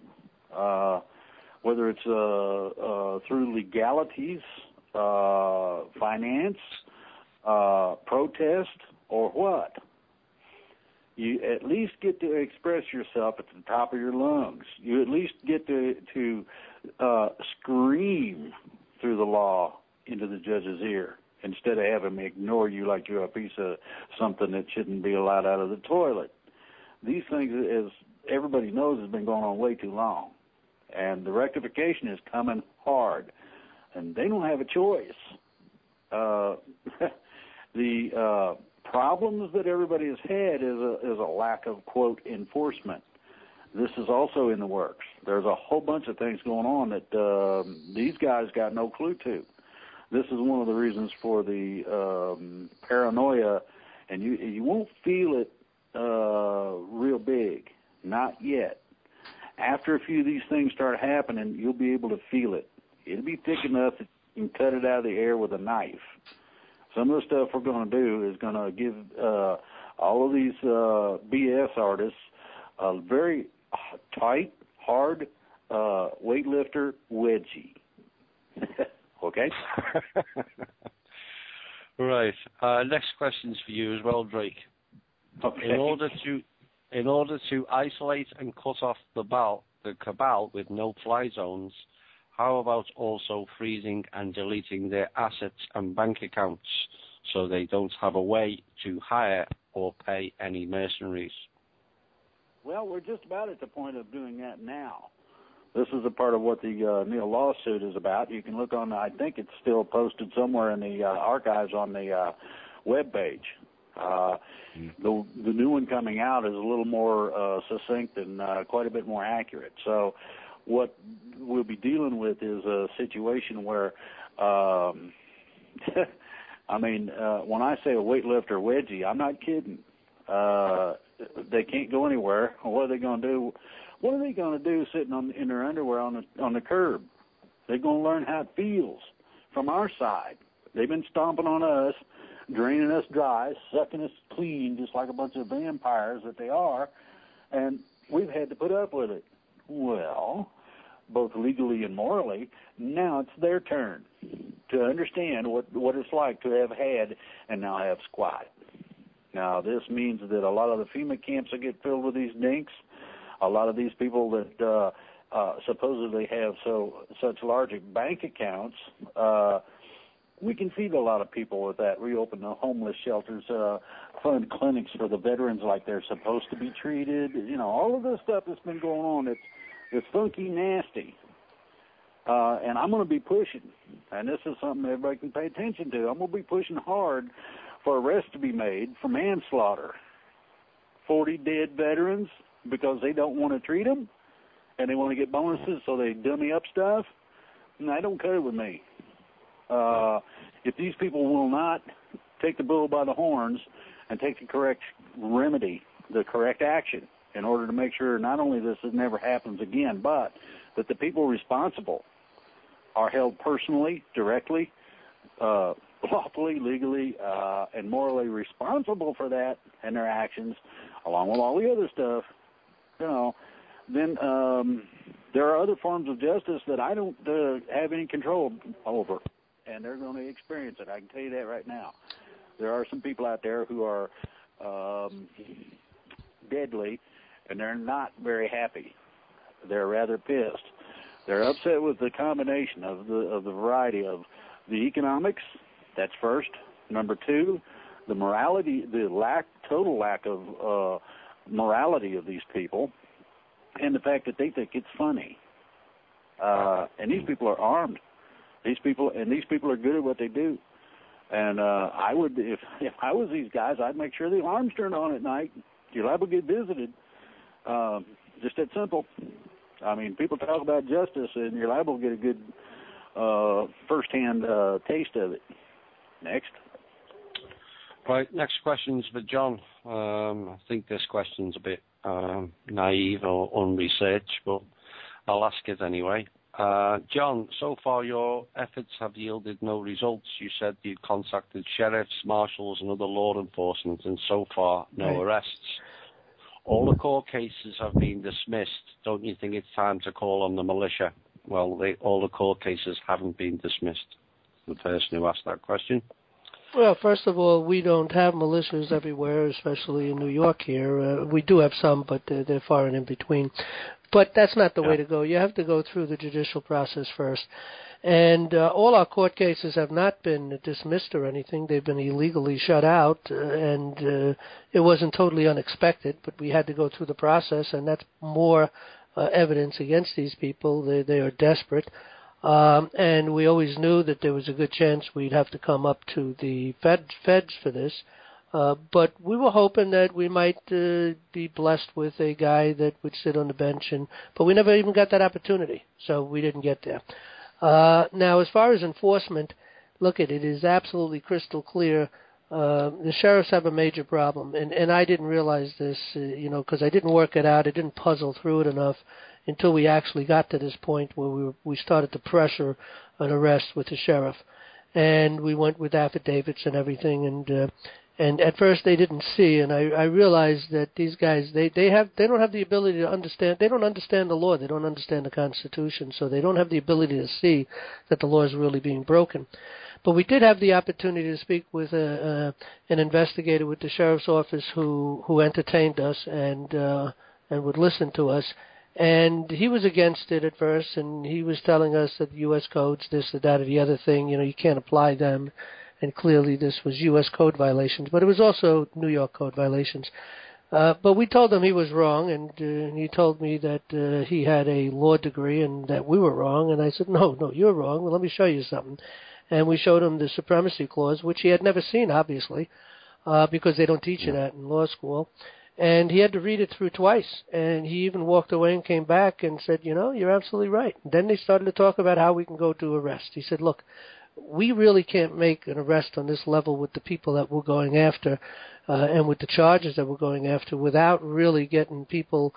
whether it's through legalities, finance, protest, or what, you at least get to express yourself at the top of your lungs. You at least get to scream through the law into the judge's ear instead of having him ignore you like you're a piece of something that shouldn't be allowed out of the toilet. These things, as everybody knows, has been going on way too long. And the rectification is coming hard. And they don't have a choice. The problems that everybody has had is a lack of, quote, enforcement. This is also in the works. There's a whole bunch of things going on that these guys got no clue to. This is one of the reasons for the paranoia, and you won't feel it real big, not yet. After a few of these things start happening, you'll be able to feel it. It'll be thick enough that you can cut it out of the air with a knife. Some of the stuff we're going to do is going to give all of these BS artists a very tight, hard weightlifter wedgie. Okay? Right. Next question's for you as well, Drake. Okay. In order to isolate and cut off the cabal with no-fly zones, how about also freezing and deleting their assets and bank accounts so they don't have a way to hire or pay any mercenaries? Well, we're just about at the point of doing that now. This is a part of what the Neil lawsuit is about. You can look on, I think it's still posted somewhere in the archives on the web page. The new one coming out is a little more succinct and quite a bit more accurate. So what we'll be dealing with is a situation where, I mean, when I say a weightlifter wedgie, I'm not kidding. They can't go anywhere. What are they going to do? What are they going to do sitting in their underwear on the curb? They're going to learn how it feels from our side. They've been stomping on us, draining us dry, sucking us clean, just like a bunch of vampires that they are, and we've had to put up with it. Well, both legally and morally, now it's their turn to understand what it's like to have had and now have squat. Now, this means that a lot of the FEMA camps will get filled with these dinks. A lot of these people that supposedly have such large bank accounts, we can feed a lot of people with that. Reopen the homeless shelters, fund clinics for the veterans like they're supposed to be treated. You know, all of this stuff that's been going on, it's funky nasty. And I'm going to be pushing, and this is something everybody can pay attention to. I'm going to be pushing hard for arrests to be made for manslaughter. 40 dead veterans because they don't want to treat them, and they want to get bonuses, so they dummy up stuff. And I don't cut it with me. If these people will not take the bull by the horns and take the correct remedy, the correct action, in order to make sure not only this never happens again, but that the people responsible are held personally, directly, lawfully, legally, and morally responsible for that and their actions, along with all the other stuff, you know, then there are other forms of justice that I don't have any control over, and they're going to experience it. I can tell you that right now. There are some people out there who are deadly, and they're not very happy. They're rather pissed. They're upset with the combination of the variety of the economics. That's first. Number two, the morality, the total lack of morality of these people, and the fact that they think it's funny. And these people are armed. These people are good at what they do. And I would, if I was these guys, I'd make sure the alarm's turned on at night. You're liable to get visited. Just that simple. I mean, people talk about justice, and you're liable to get a good first-hand taste of it. Next. Right, next question's for John. I think this question's a bit naive or unresearched, but I'll ask it anyway. John, so far your efforts have yielded no results. You said you'd contacted sheriffs, marshals, and other law enforcement, and so far no arrests. All the court cases have been dismissed. Don't you think it's time to call on the militia? Well, all the court cases haven't been dismissed. The person who asked that question. Well, first of all, we don't have militias everywhere, especially in New York here. We do have some, but they're far and in between. But that's not the way to go. You have to go through the judicial process first. And all our court cases have not been dismissed or anything. They've been illegally shut out, and it wasn't totally unexpected, but we had to go through the process, and that's more evidence against these people. They are desperate. And we always knew that there was a good chance we'd have to come up to the feds for this. But we were hoping that we might be blessed with a guy that would sit on the bench, but we never even got that opportunity, so we didn't get there. Now, as far as enforcement, look, it is absolutely crystal clear. The sheriffs have a major problem, and I didn't realize this, because I didn't work it out. I didn't puzzle through it enough until we actually got to this point where we started to pressure an arrest with the sheriff, and we went with affidavits and everything, and at first they didn't see, and I realized that these guys they don't have the ability to understand. They don't understand the law. They don't understand the Constitution, so they don't have the ability to see that the law is really being broken. But we did have the opportunity to speak with an investigator with the sheriff's office who entertained us and would listen to us. And he was against it at first, and he was telling us that U.S. codes, this, that, or the other thing, you can't apply them. And clearly this was U.S. code violations, but it was also New York code violations. But we told him he was wrong, and he told me that he had a law degree and that we were wrong. And I said, no, you're wrong. Well, let me show you something. And we showed him the Supremacy Clause, which he had never seen, obviously, because they don't teach you that in law school. And he had to read it through twice. And he even walked away and came back and said, you're absolutely right. And then they started to talk about how we can go to arrest. He said, look, we really can't make an arrest on this level with the people that we're going after and with the charges that we're going after without really getting people,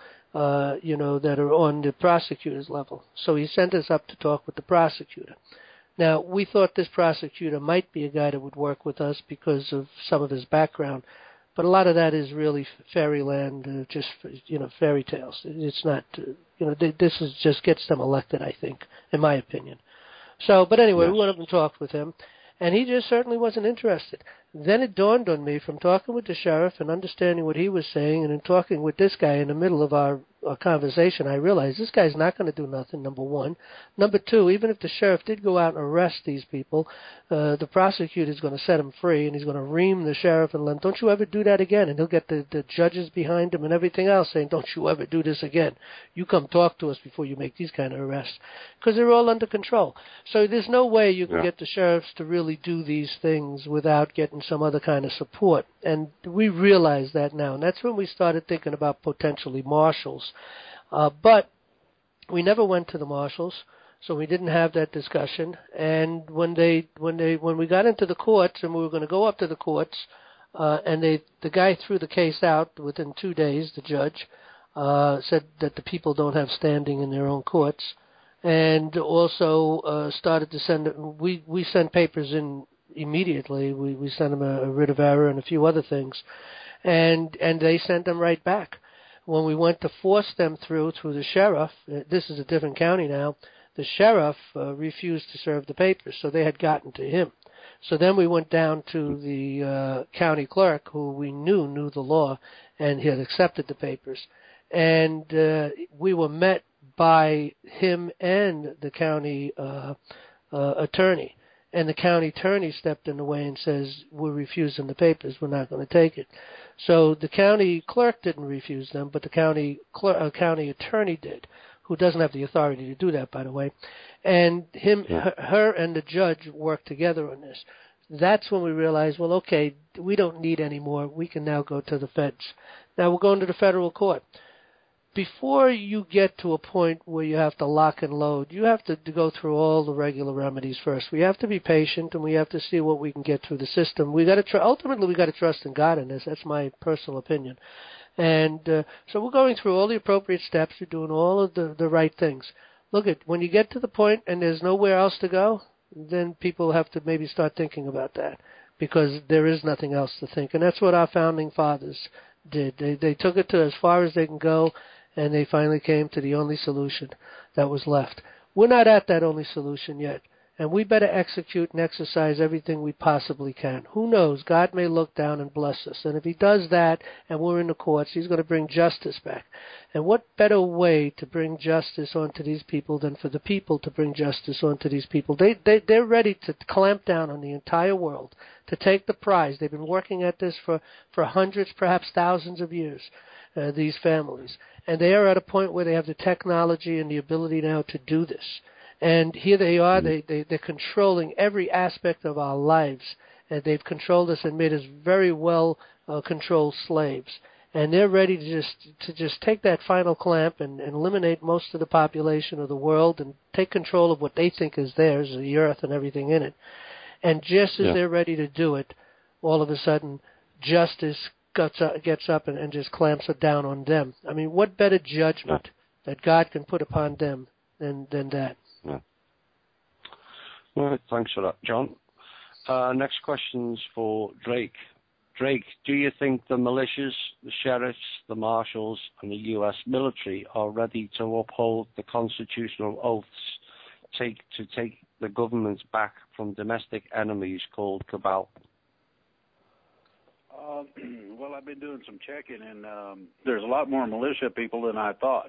that are on the prosecutor's level. So he sent us up to talk with the prosecutor. Now, we thought this prosecutor might be a guy that would work with us because of some of his background, but a lot of that is really fairyland, just, fairy tales. It's not, this is just gets them elected, I think, in my opinion. So, but anyway, we went up and talked with him, and he just certainly wasn't interested. Then it dawned on me from talking with the sheriff and understanding what he was saying and in talking with this guy in the middle of our conversation, I realized this guy's not going to do nothing, number one. Number two, even if the sheriff did go out and arrest these people, the prosecutor's going to set him free, and he's going to ream the sheriff and let him, don't you ever do that again. And he'll get the judges behind him and everything else saying, don't you ever do this again. You come talk to us before you make these kind of arrests. Because they're all under control. So there's no way you can get the sheriffs to really do these things without getting some other kind of support. And we realize that now. And that's when we started thinking about potentially marshals. But we never went to the marshals, so we didn't have that discussion. And when we got into the courts and we were going to go up to the courts, and the guy threw the case out within 2 days, the judge said that the people don't have standing in their own courts, and also started to send. We sent papers in immediately. We sent them a writ of error and a few other things, and they sent them right back. When we went to force them through the sheriff, this is a different county now, the sheriff refused to serve the papers, so they had gotten to him. So then we went down to the county clerk, who we knew the law, and he had accepted the papers. And we were met by him and the county attorney. And the county attorney stepped in the way and says, we're refusing the papers, we're not going to take it. So the county clerk didn't refuse them, but the county attorney did, who doesn't have the authority to do that, by the way. And her and the judge worked together on this. That's when we realized, well, okay, we don't need any more. We can now go to the feds. Now we're going to the federal court. before you get to a point where you have to lock and load, you have to go through all the regular remedies first. We have to be patient, and we have to see what we can get through the system. We got to ultimately we got to trust in God in this. That's my personal opinion. And so we're going through all the appropriate steps. We're doing all of the right things. Look, when you get to the point and there's nowhere else to go, then people have to maybe start thinking about that, because there is nothing else to think. And that's what our founding fathers did. They took it to as far as they can go, and they finally came to the only solution that was left. We're not at that only solution yet, and we better execute and exercise everything we possibly can. Who knows? God may look down and bless us, and if he does that and we're in the courts, he's going to bring justice back. And what better way to bring justice onto these people than for the people to bring justice onto these people? They're ready to clamp down on the entire world, to take the prize. They've been working at this for hundreds, perhaps thousands of years, these families. And they are at a point where they have the technology and the ability now to do this. And here they are, they're controlling every aspect of our lives. And they've controlled us and made us very well controlled slaves. And they're ready to just take that final clamp and eliminate most of the population of the world and take control of what they think is theirs, the earth and everything in it. And just as they're ready to do it, all of a sudden, justice gets up and just clamps it down on them. I mean, what better judgment that God can put upon them than that? Yeah. All right, thanks for that, John. Next question's for Drake. Drake, do you think the militias, the sheriffs, the marshals, and the U.S. military are ready to uphold the constitutional oaths to take the governments back from domestic enemies called cabal? Well, I've been doing some checking, and there's a lot more militia people than I thought.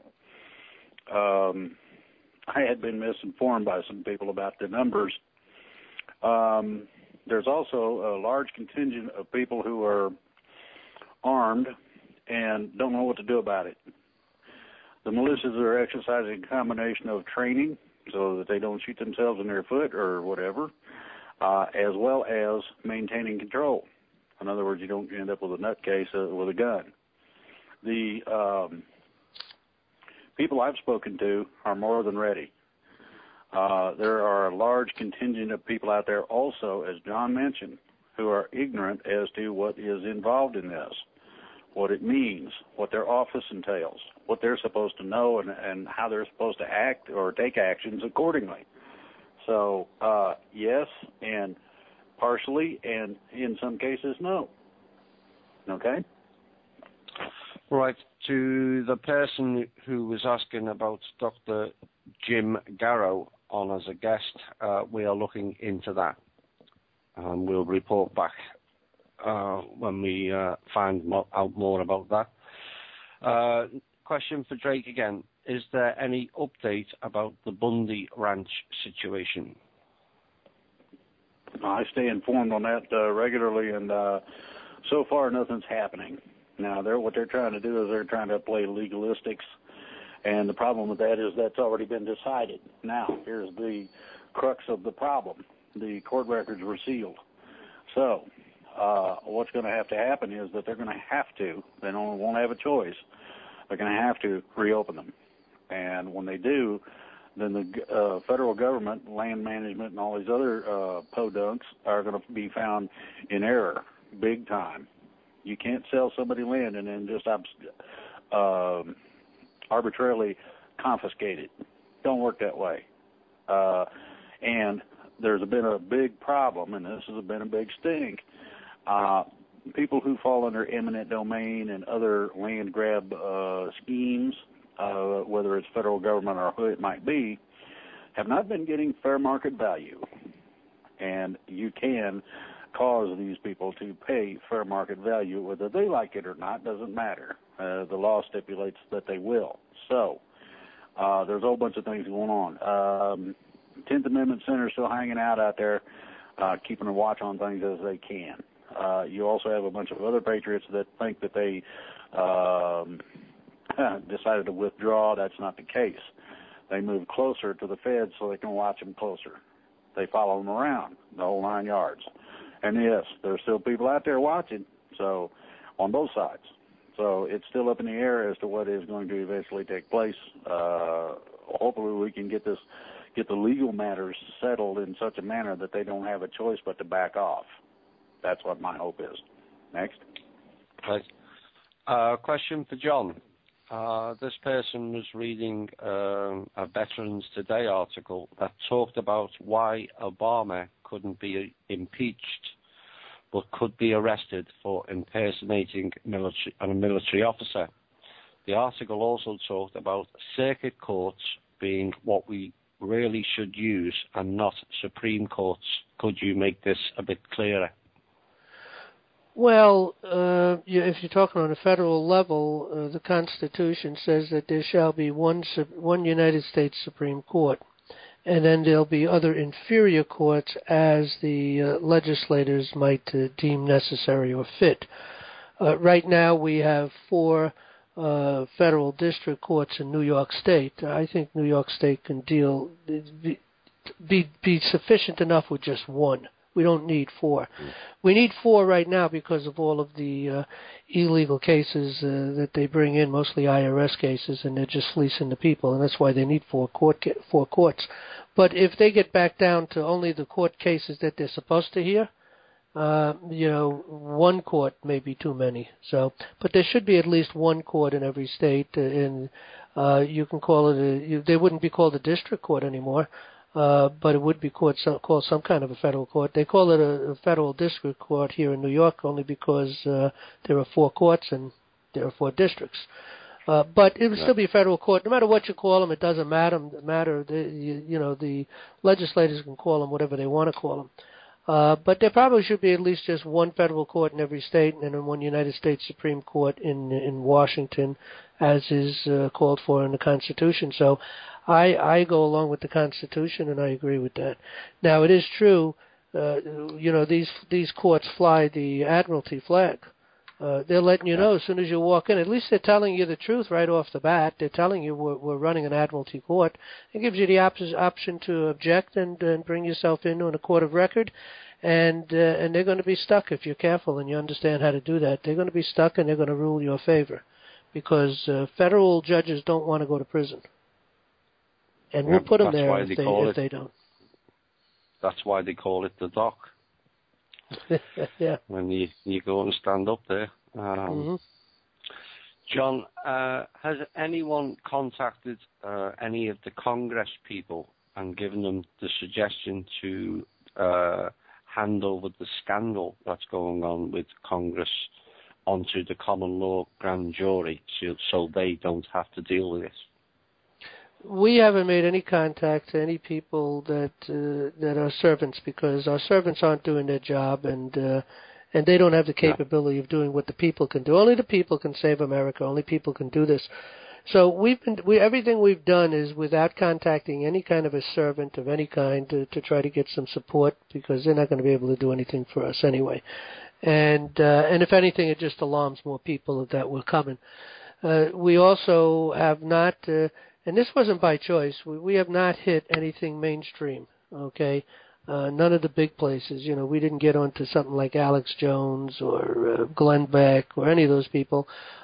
I had been misinformed by some people about the numbers. There's also a large contingent of people who are armed and don't know what to do about it. The militias are exercising a combination of training so that they don't shoot themselves in their foot or whatever, as well as maintaining control. In other words, you don't end up with a nutcase with a gun. The people I've spoken to are more than ready. There are a large contingent of people out there also, as John mentioned, who are ignorant as to what is involved in this, what it means, what their office entails, what they're supposed to know, and how they're supposed to act or take actions accordingly. So, yes, and partially, and in some cases, no. Okay? Right. To the person who was asking about Dr. Jim Garrow on as a guest, we are looking into that. And we'll report back when we find out more about that. Question for Drake again. Is there any update about the Bundy Ranch situation? I stay informed on that regularly, and so far nothing's happening. Now, what they're trying to do is they're trying to play legalistics, and the problem with that is that's already been decided. Now, here's the crux of the problem. The court records were sealed. So what's going to have to happen is that they're going to have to, they won't have a choice, they're going to have to reopen them. And when they do, then the federal government, land management, and all these other podunks are going to be found in error big time. You can't sell somebody land and then just arbitrarily confiscate it. Don't work that way. And there's been a big problem, and this has been a big stink. People who fall under eminent domain and other land grab schemes, whether it's federal government or who it might be, have not been getting fair market value. And you can cause these people to pay fair market value. Whether they like it or not doesn't matter. The law stipulates that they will. So there's a whole bunch of things going on. 10th Amendment Center still hanging out there, keeping a watch on things as they can. You also have a bunch of other patriots that think that they decided to withdraw. That's not the case. They move closer to the feds so they can watch them closer. They follow them around, the whole 9 yards. And yes, there's still people out there watching, so on both sides. So it's still up in the air as to what is going to eventually take place. Hopefully we can get the legal matters settled in such a manner that they don't have a choice but to back off. That's what my hope is. Next. Right. Question for John. This person was reading a Veterans Today article that talked about why Obama couldn't be impeached but could be arrested for impersonating a military officer. The article also talked about circuit courts being what we really should use and not Supreme Courts. Could you make this a bit clearer? Well, if you're talking on a federal level, the Constitution says that there shall be one United States Supreme Court, and then there'll be other inferior courts as the legislators might deem necessary or fit. Right now we have 4 federal district courts in New York State. I think New York State can be sufficient enough with just 1. We don't need 4. We need 4 right now because of all of the illegal cases that they bring in, mostly IRS cases, and they're just fleecing the people, and that's why they need 4 courts. But if they get back down to only the court cases that they're supposed to hear, 1 court may be too many. So, but there should be at least 1 court in every state, and you can call it. They wouldn't be called a district court anymore. But it would be called some kind of a federal court. They call it a federal district court here in New York only because there are 4 courts and there are 4 districts. But it would still be a federal court. No matter what you call them, it doesn't matter. The legislators can call them whatever they want to call them. But there probably should be at least just 1 federal court in every state and then 1 United States Supreme Court in Washington, as is called for in the Constitution. So I go along with the Constitution, and I agree with that. Now, it is true, these courts fly the Admiralty flag. They're letting you know as soon as you walk in. At least they're telling you the truth right off the bat. They're telling you we're running an Admiralty court. It gives you the option to object and bring yourself into a court of record. And they're going to be stuck if you're careful and you understand how to do that. They're going to be stuck and they're going to rule your favor because federal judges don't want to go to prison. And we'll put them there if they don't. That's why they call it the dock. Yeah. When you go and stand up there. John, has anyone contacted any of the Congress people and given them the suggestion to hand over the scandal that's going on with Congress onto the common law grand jury so they don't have to deal with this? We haven't made any contact to any people that are servants because our servants aren't doing their job and they don't have the capability of doing what the people can do. Only the people can save America. Only people can do this. So everything we've done is without contacting any kind of a servant of any kind to try to get some support because they're not going to be able to do anything for us anyway. And if anything, it just alarms more people that we're coming. We also have not. And this wasn't by choice. We have not hit anything mainstream, okay? None of the big places. We didn't get onto something like Alex Jones or Glenn Beck or any of those people.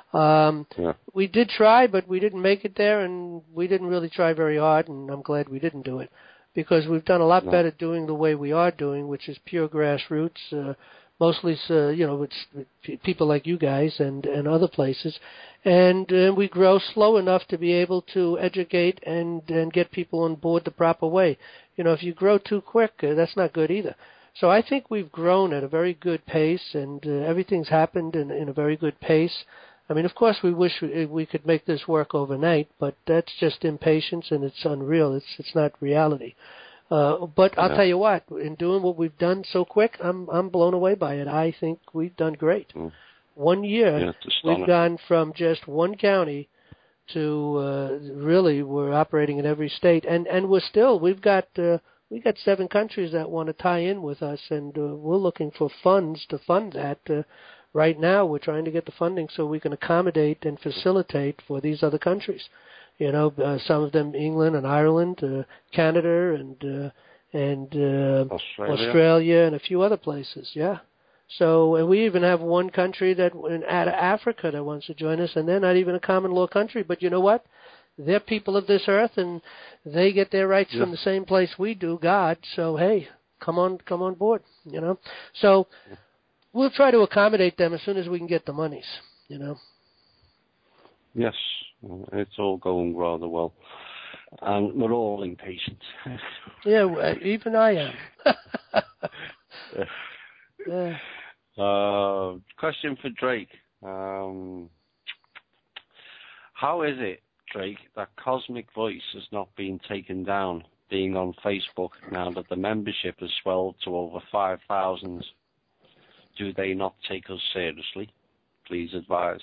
We did try, but we didn't make it there, and we didn't really try very hard, and I'm glad we didn't do it because we've done a lot better doing the way we are doing, which is pure grassroots, mostly, it's people like you guys and other places. And we grow slow enough to be able to educate and get people on board the proper way. If you grow too quick, that's not good either. So I think we've grown at a very good pace, and everything's happened in a very good pace. I mean, of course, we wish we could make this work overnight, but that's just impatience, and it's unreal. It's not reality. But I'll tell you what, in doing what we've done so quick, I'm blown away by it. I think we've done great. 1 year, we've gone from just 1 county to really we're operating in every state, and we've got 7 countries that want to tie in with us, and we're looking for funds to fund that. Right now, we're trying to get the funding so we can accommodate and facilitate for these other countries. Some of them England and Ireland, Canada and Australia and a few other places. Yeah. So, and we even have one country out of Africa that wants to join us, and they're not even a common law country. But you know what? They're people of this earth, and they get their rights from the same place we do, God. So, hey, come on board, you know. So, we'll try to accommodate them as soon as we can get the monies, you know. Yes, it's all going rather well. And we're all impatient. Yeah, even I am. Yeah. Question for Drake. How is it, Drake, that Cosmic Voice has not been taken down, being on Facebook now that the membership has swelled to over 5,000? Do they not take us seriously? Please advise.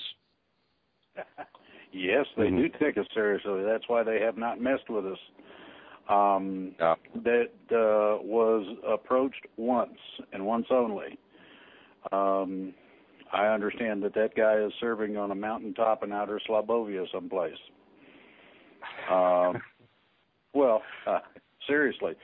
Yes, they do take us seriously. That's why they have not messed with us. That was approached once and once only. I understand that guy is serving on a mountaintop in outer Slobovia someplace. Seriously.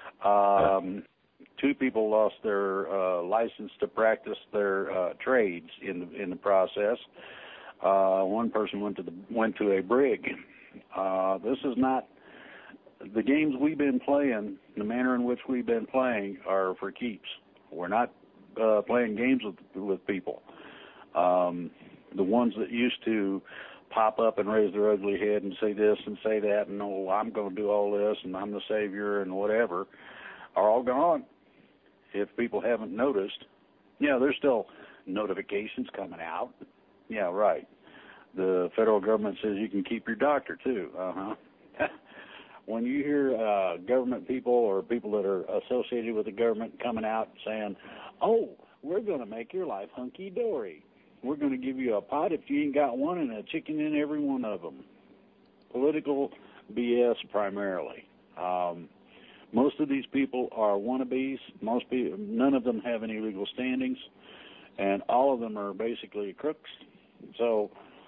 Two people lost their license to practice their trades in the process. One person went to a brig. This is not the games we've been playing. The manner in which we've been playing are for keeps. We're not playing games with people. The ones that used to pop up and raise their ugly head and say this and say that and oh, I'm going to do all this and I'm the savior and whatever are all gone. If people haven't noticed, there's still notifications coming out. Yeah, right. The federal government says you can keep your doctor too. When you hear government people or people that are associated with the government coming out saying, oh, we're going to make your life hunky-dory. We're going to give you a pot if you ain't got one and a chicken in every one of them. Political BS primarily. Most of these people are wannabes. None of them have any legal standings, and all of them are basically crooks. So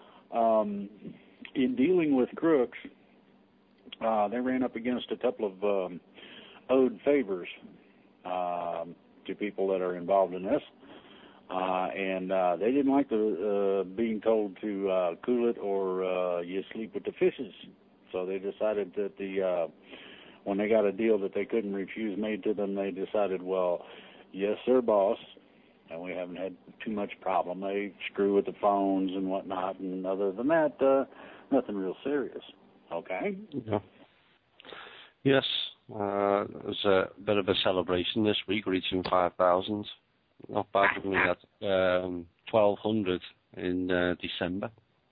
in dealing with crooks, they ran up against a couple of owed favors to people that are involved in this. And they didn't like the being told to cool it or you sleep with the fishes. So they decided that when they got a deal that they couldn't refuse made to them, they decided, well, yes, sir, boss. And we haven't had too much problem. They screw with the phones and whatnot. And other than that, nothing real serious. Okay? Yeah. Yes. It was a bit of a celebration this week, reaching 5,000. Not bad when we had 1,200 in December.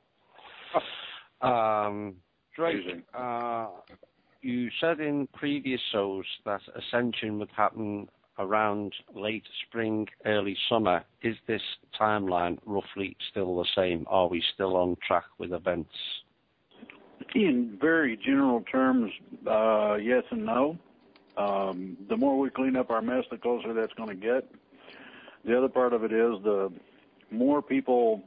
Drake, you said in previous shows that Ascension would happen around late spring, early summer. Is this timeline roughly still the same? Are we still on track with events? In very general terms, yes and no. The more we clean up our mess, the closer that's going to get. The other part of it is the more people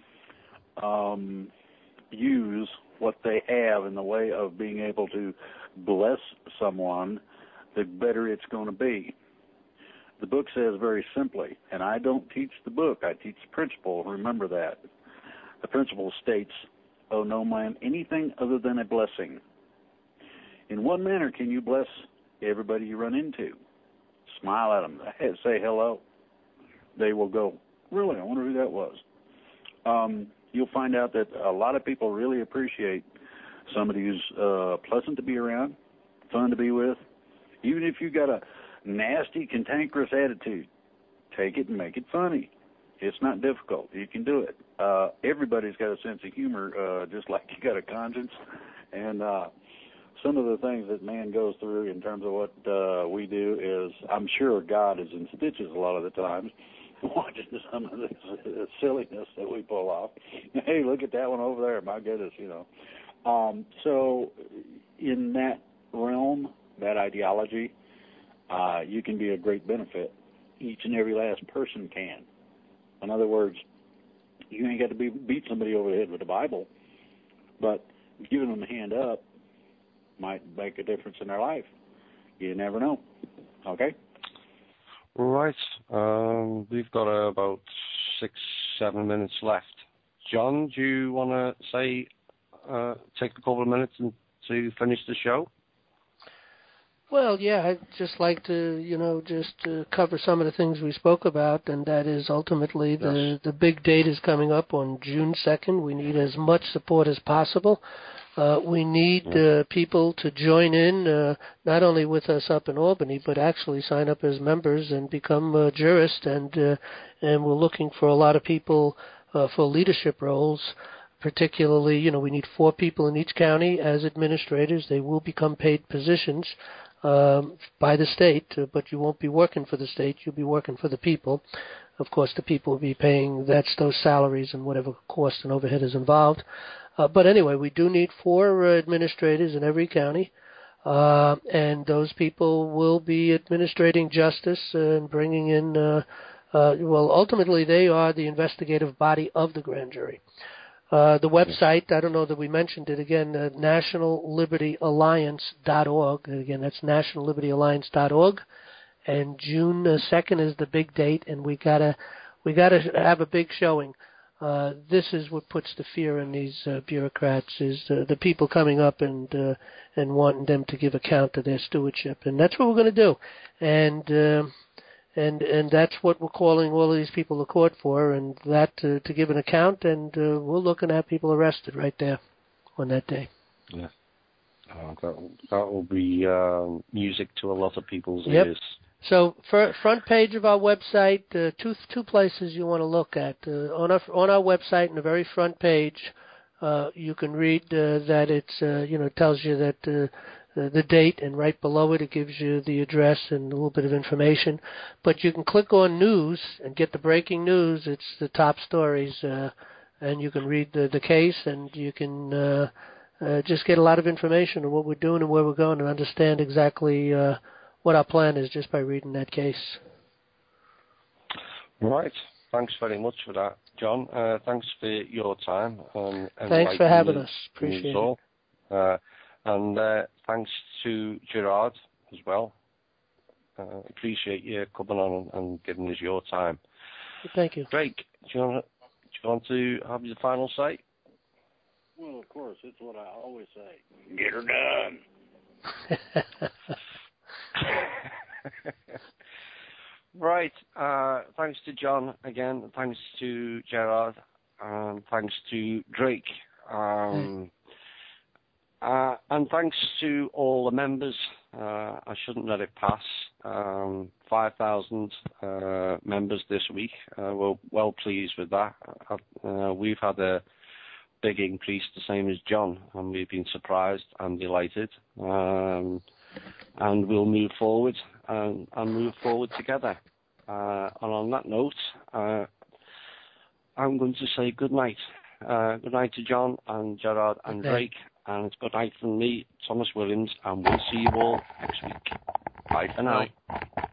use what they have in the way of being able to bless someone, the better it's going to be. The book says very simply, and I don't teach the book, I teach the principle, remember that. The principle states, owe no man anything other than a blessing. In what manner can you bless everybody you run into? Smile at them, say hello. They will go, really, I wonder who that was. You'll find out that a lot of people really appreciate somebody who's pleasant to be around, fun to be with. Even if you got a nasty, cantankerous attitude, take it and make it funny. It's not difficult. You can do it. Everybody's got a sense of humor, just like you got a conscience. And some of the things that man goes through in terms of what we do is, I'm sure God is in stitches a lot of the times, watching some of this silliness that we pull off. Hey, look at that one over there. My goodness, So in that realm, that ideology, you can be a great benefit. Each and every last person can. In other words, you ain't got to beat somebody over the head with the Bible, but giving them a hand up might make a difference in their life. You never know. Okay? Right. We've got about 6-7 minutes left. John, do you want to say, take a couple of minutes to finish the show? Well, yeah, I'd just like to, cover some of the things we spoke about, and that is ultimately the big date is coming up on June 2nd. We need as much support as possible. We need people to join in, not only with us up in Albany, but actually sign up as members and become jurists. And we're looking for a lot of people for leadership roles. Particularly, we need 4 people in each county as administrators. They will become paid positions by the state, but you won't be working for the state. You'll be working for the people. Of course, the people will be paying those salaries and whatever cost and overhead is involved. But anyway, we do need 4 administrators in every county, and those people will be administrating justice and bringing in, ultimately they are the investigative body of the grand jury. The website, I don't know that we mentioned it again, nationallibertyalliance.org. Again, that's nationallibertyalliance.org. And June 2nd is the big date, and we gotta have a big showing. This is what puts the fear in these bureaucrats, is the people coming up and wanting them to give account of their stewardship, and that's what we're going to do. And that's what we're calling all of these people to court for, and that to give an account, and we're looking at people arrested right there on that day. Yeah, that will be music to a lot of people's ears. So, front page of our website, two places you want to look at. On our website, in the very front page, you can read that it's tells you that the date, and right below it gives you the address and a little bit of information. But you can click on news and get the breaking news. It's the top stories, and you can read the case, and you can just get a lot of information on what we're doing and where we're going, and understand exactly what our plan is just by reading that case. Right. Thanks very much for that, John. Thanks for your time. Thanks for having us. Appreciate it. And thanks to Gerard as well. Appreciate you coming on and giving us your time. Thank you. Drake, do you want to have your final say? Well, of course. It's what I always say. Get her done. Right. Thanks to John again. Thanks to Gerard. Thanks to Drake. And thanks to all the members. I shouldn't let it pass. 5,000 members this week. We're well pleased with that. We've had a big increase, the same as John, and we've been surprised and delighted. And we'll move forward and move forward together. And on that note, I'm going to say good night. Good night to John and Gerard and Drake. And it's good night from me, Thomas Williams, and we'll see you all next week. Bye for now.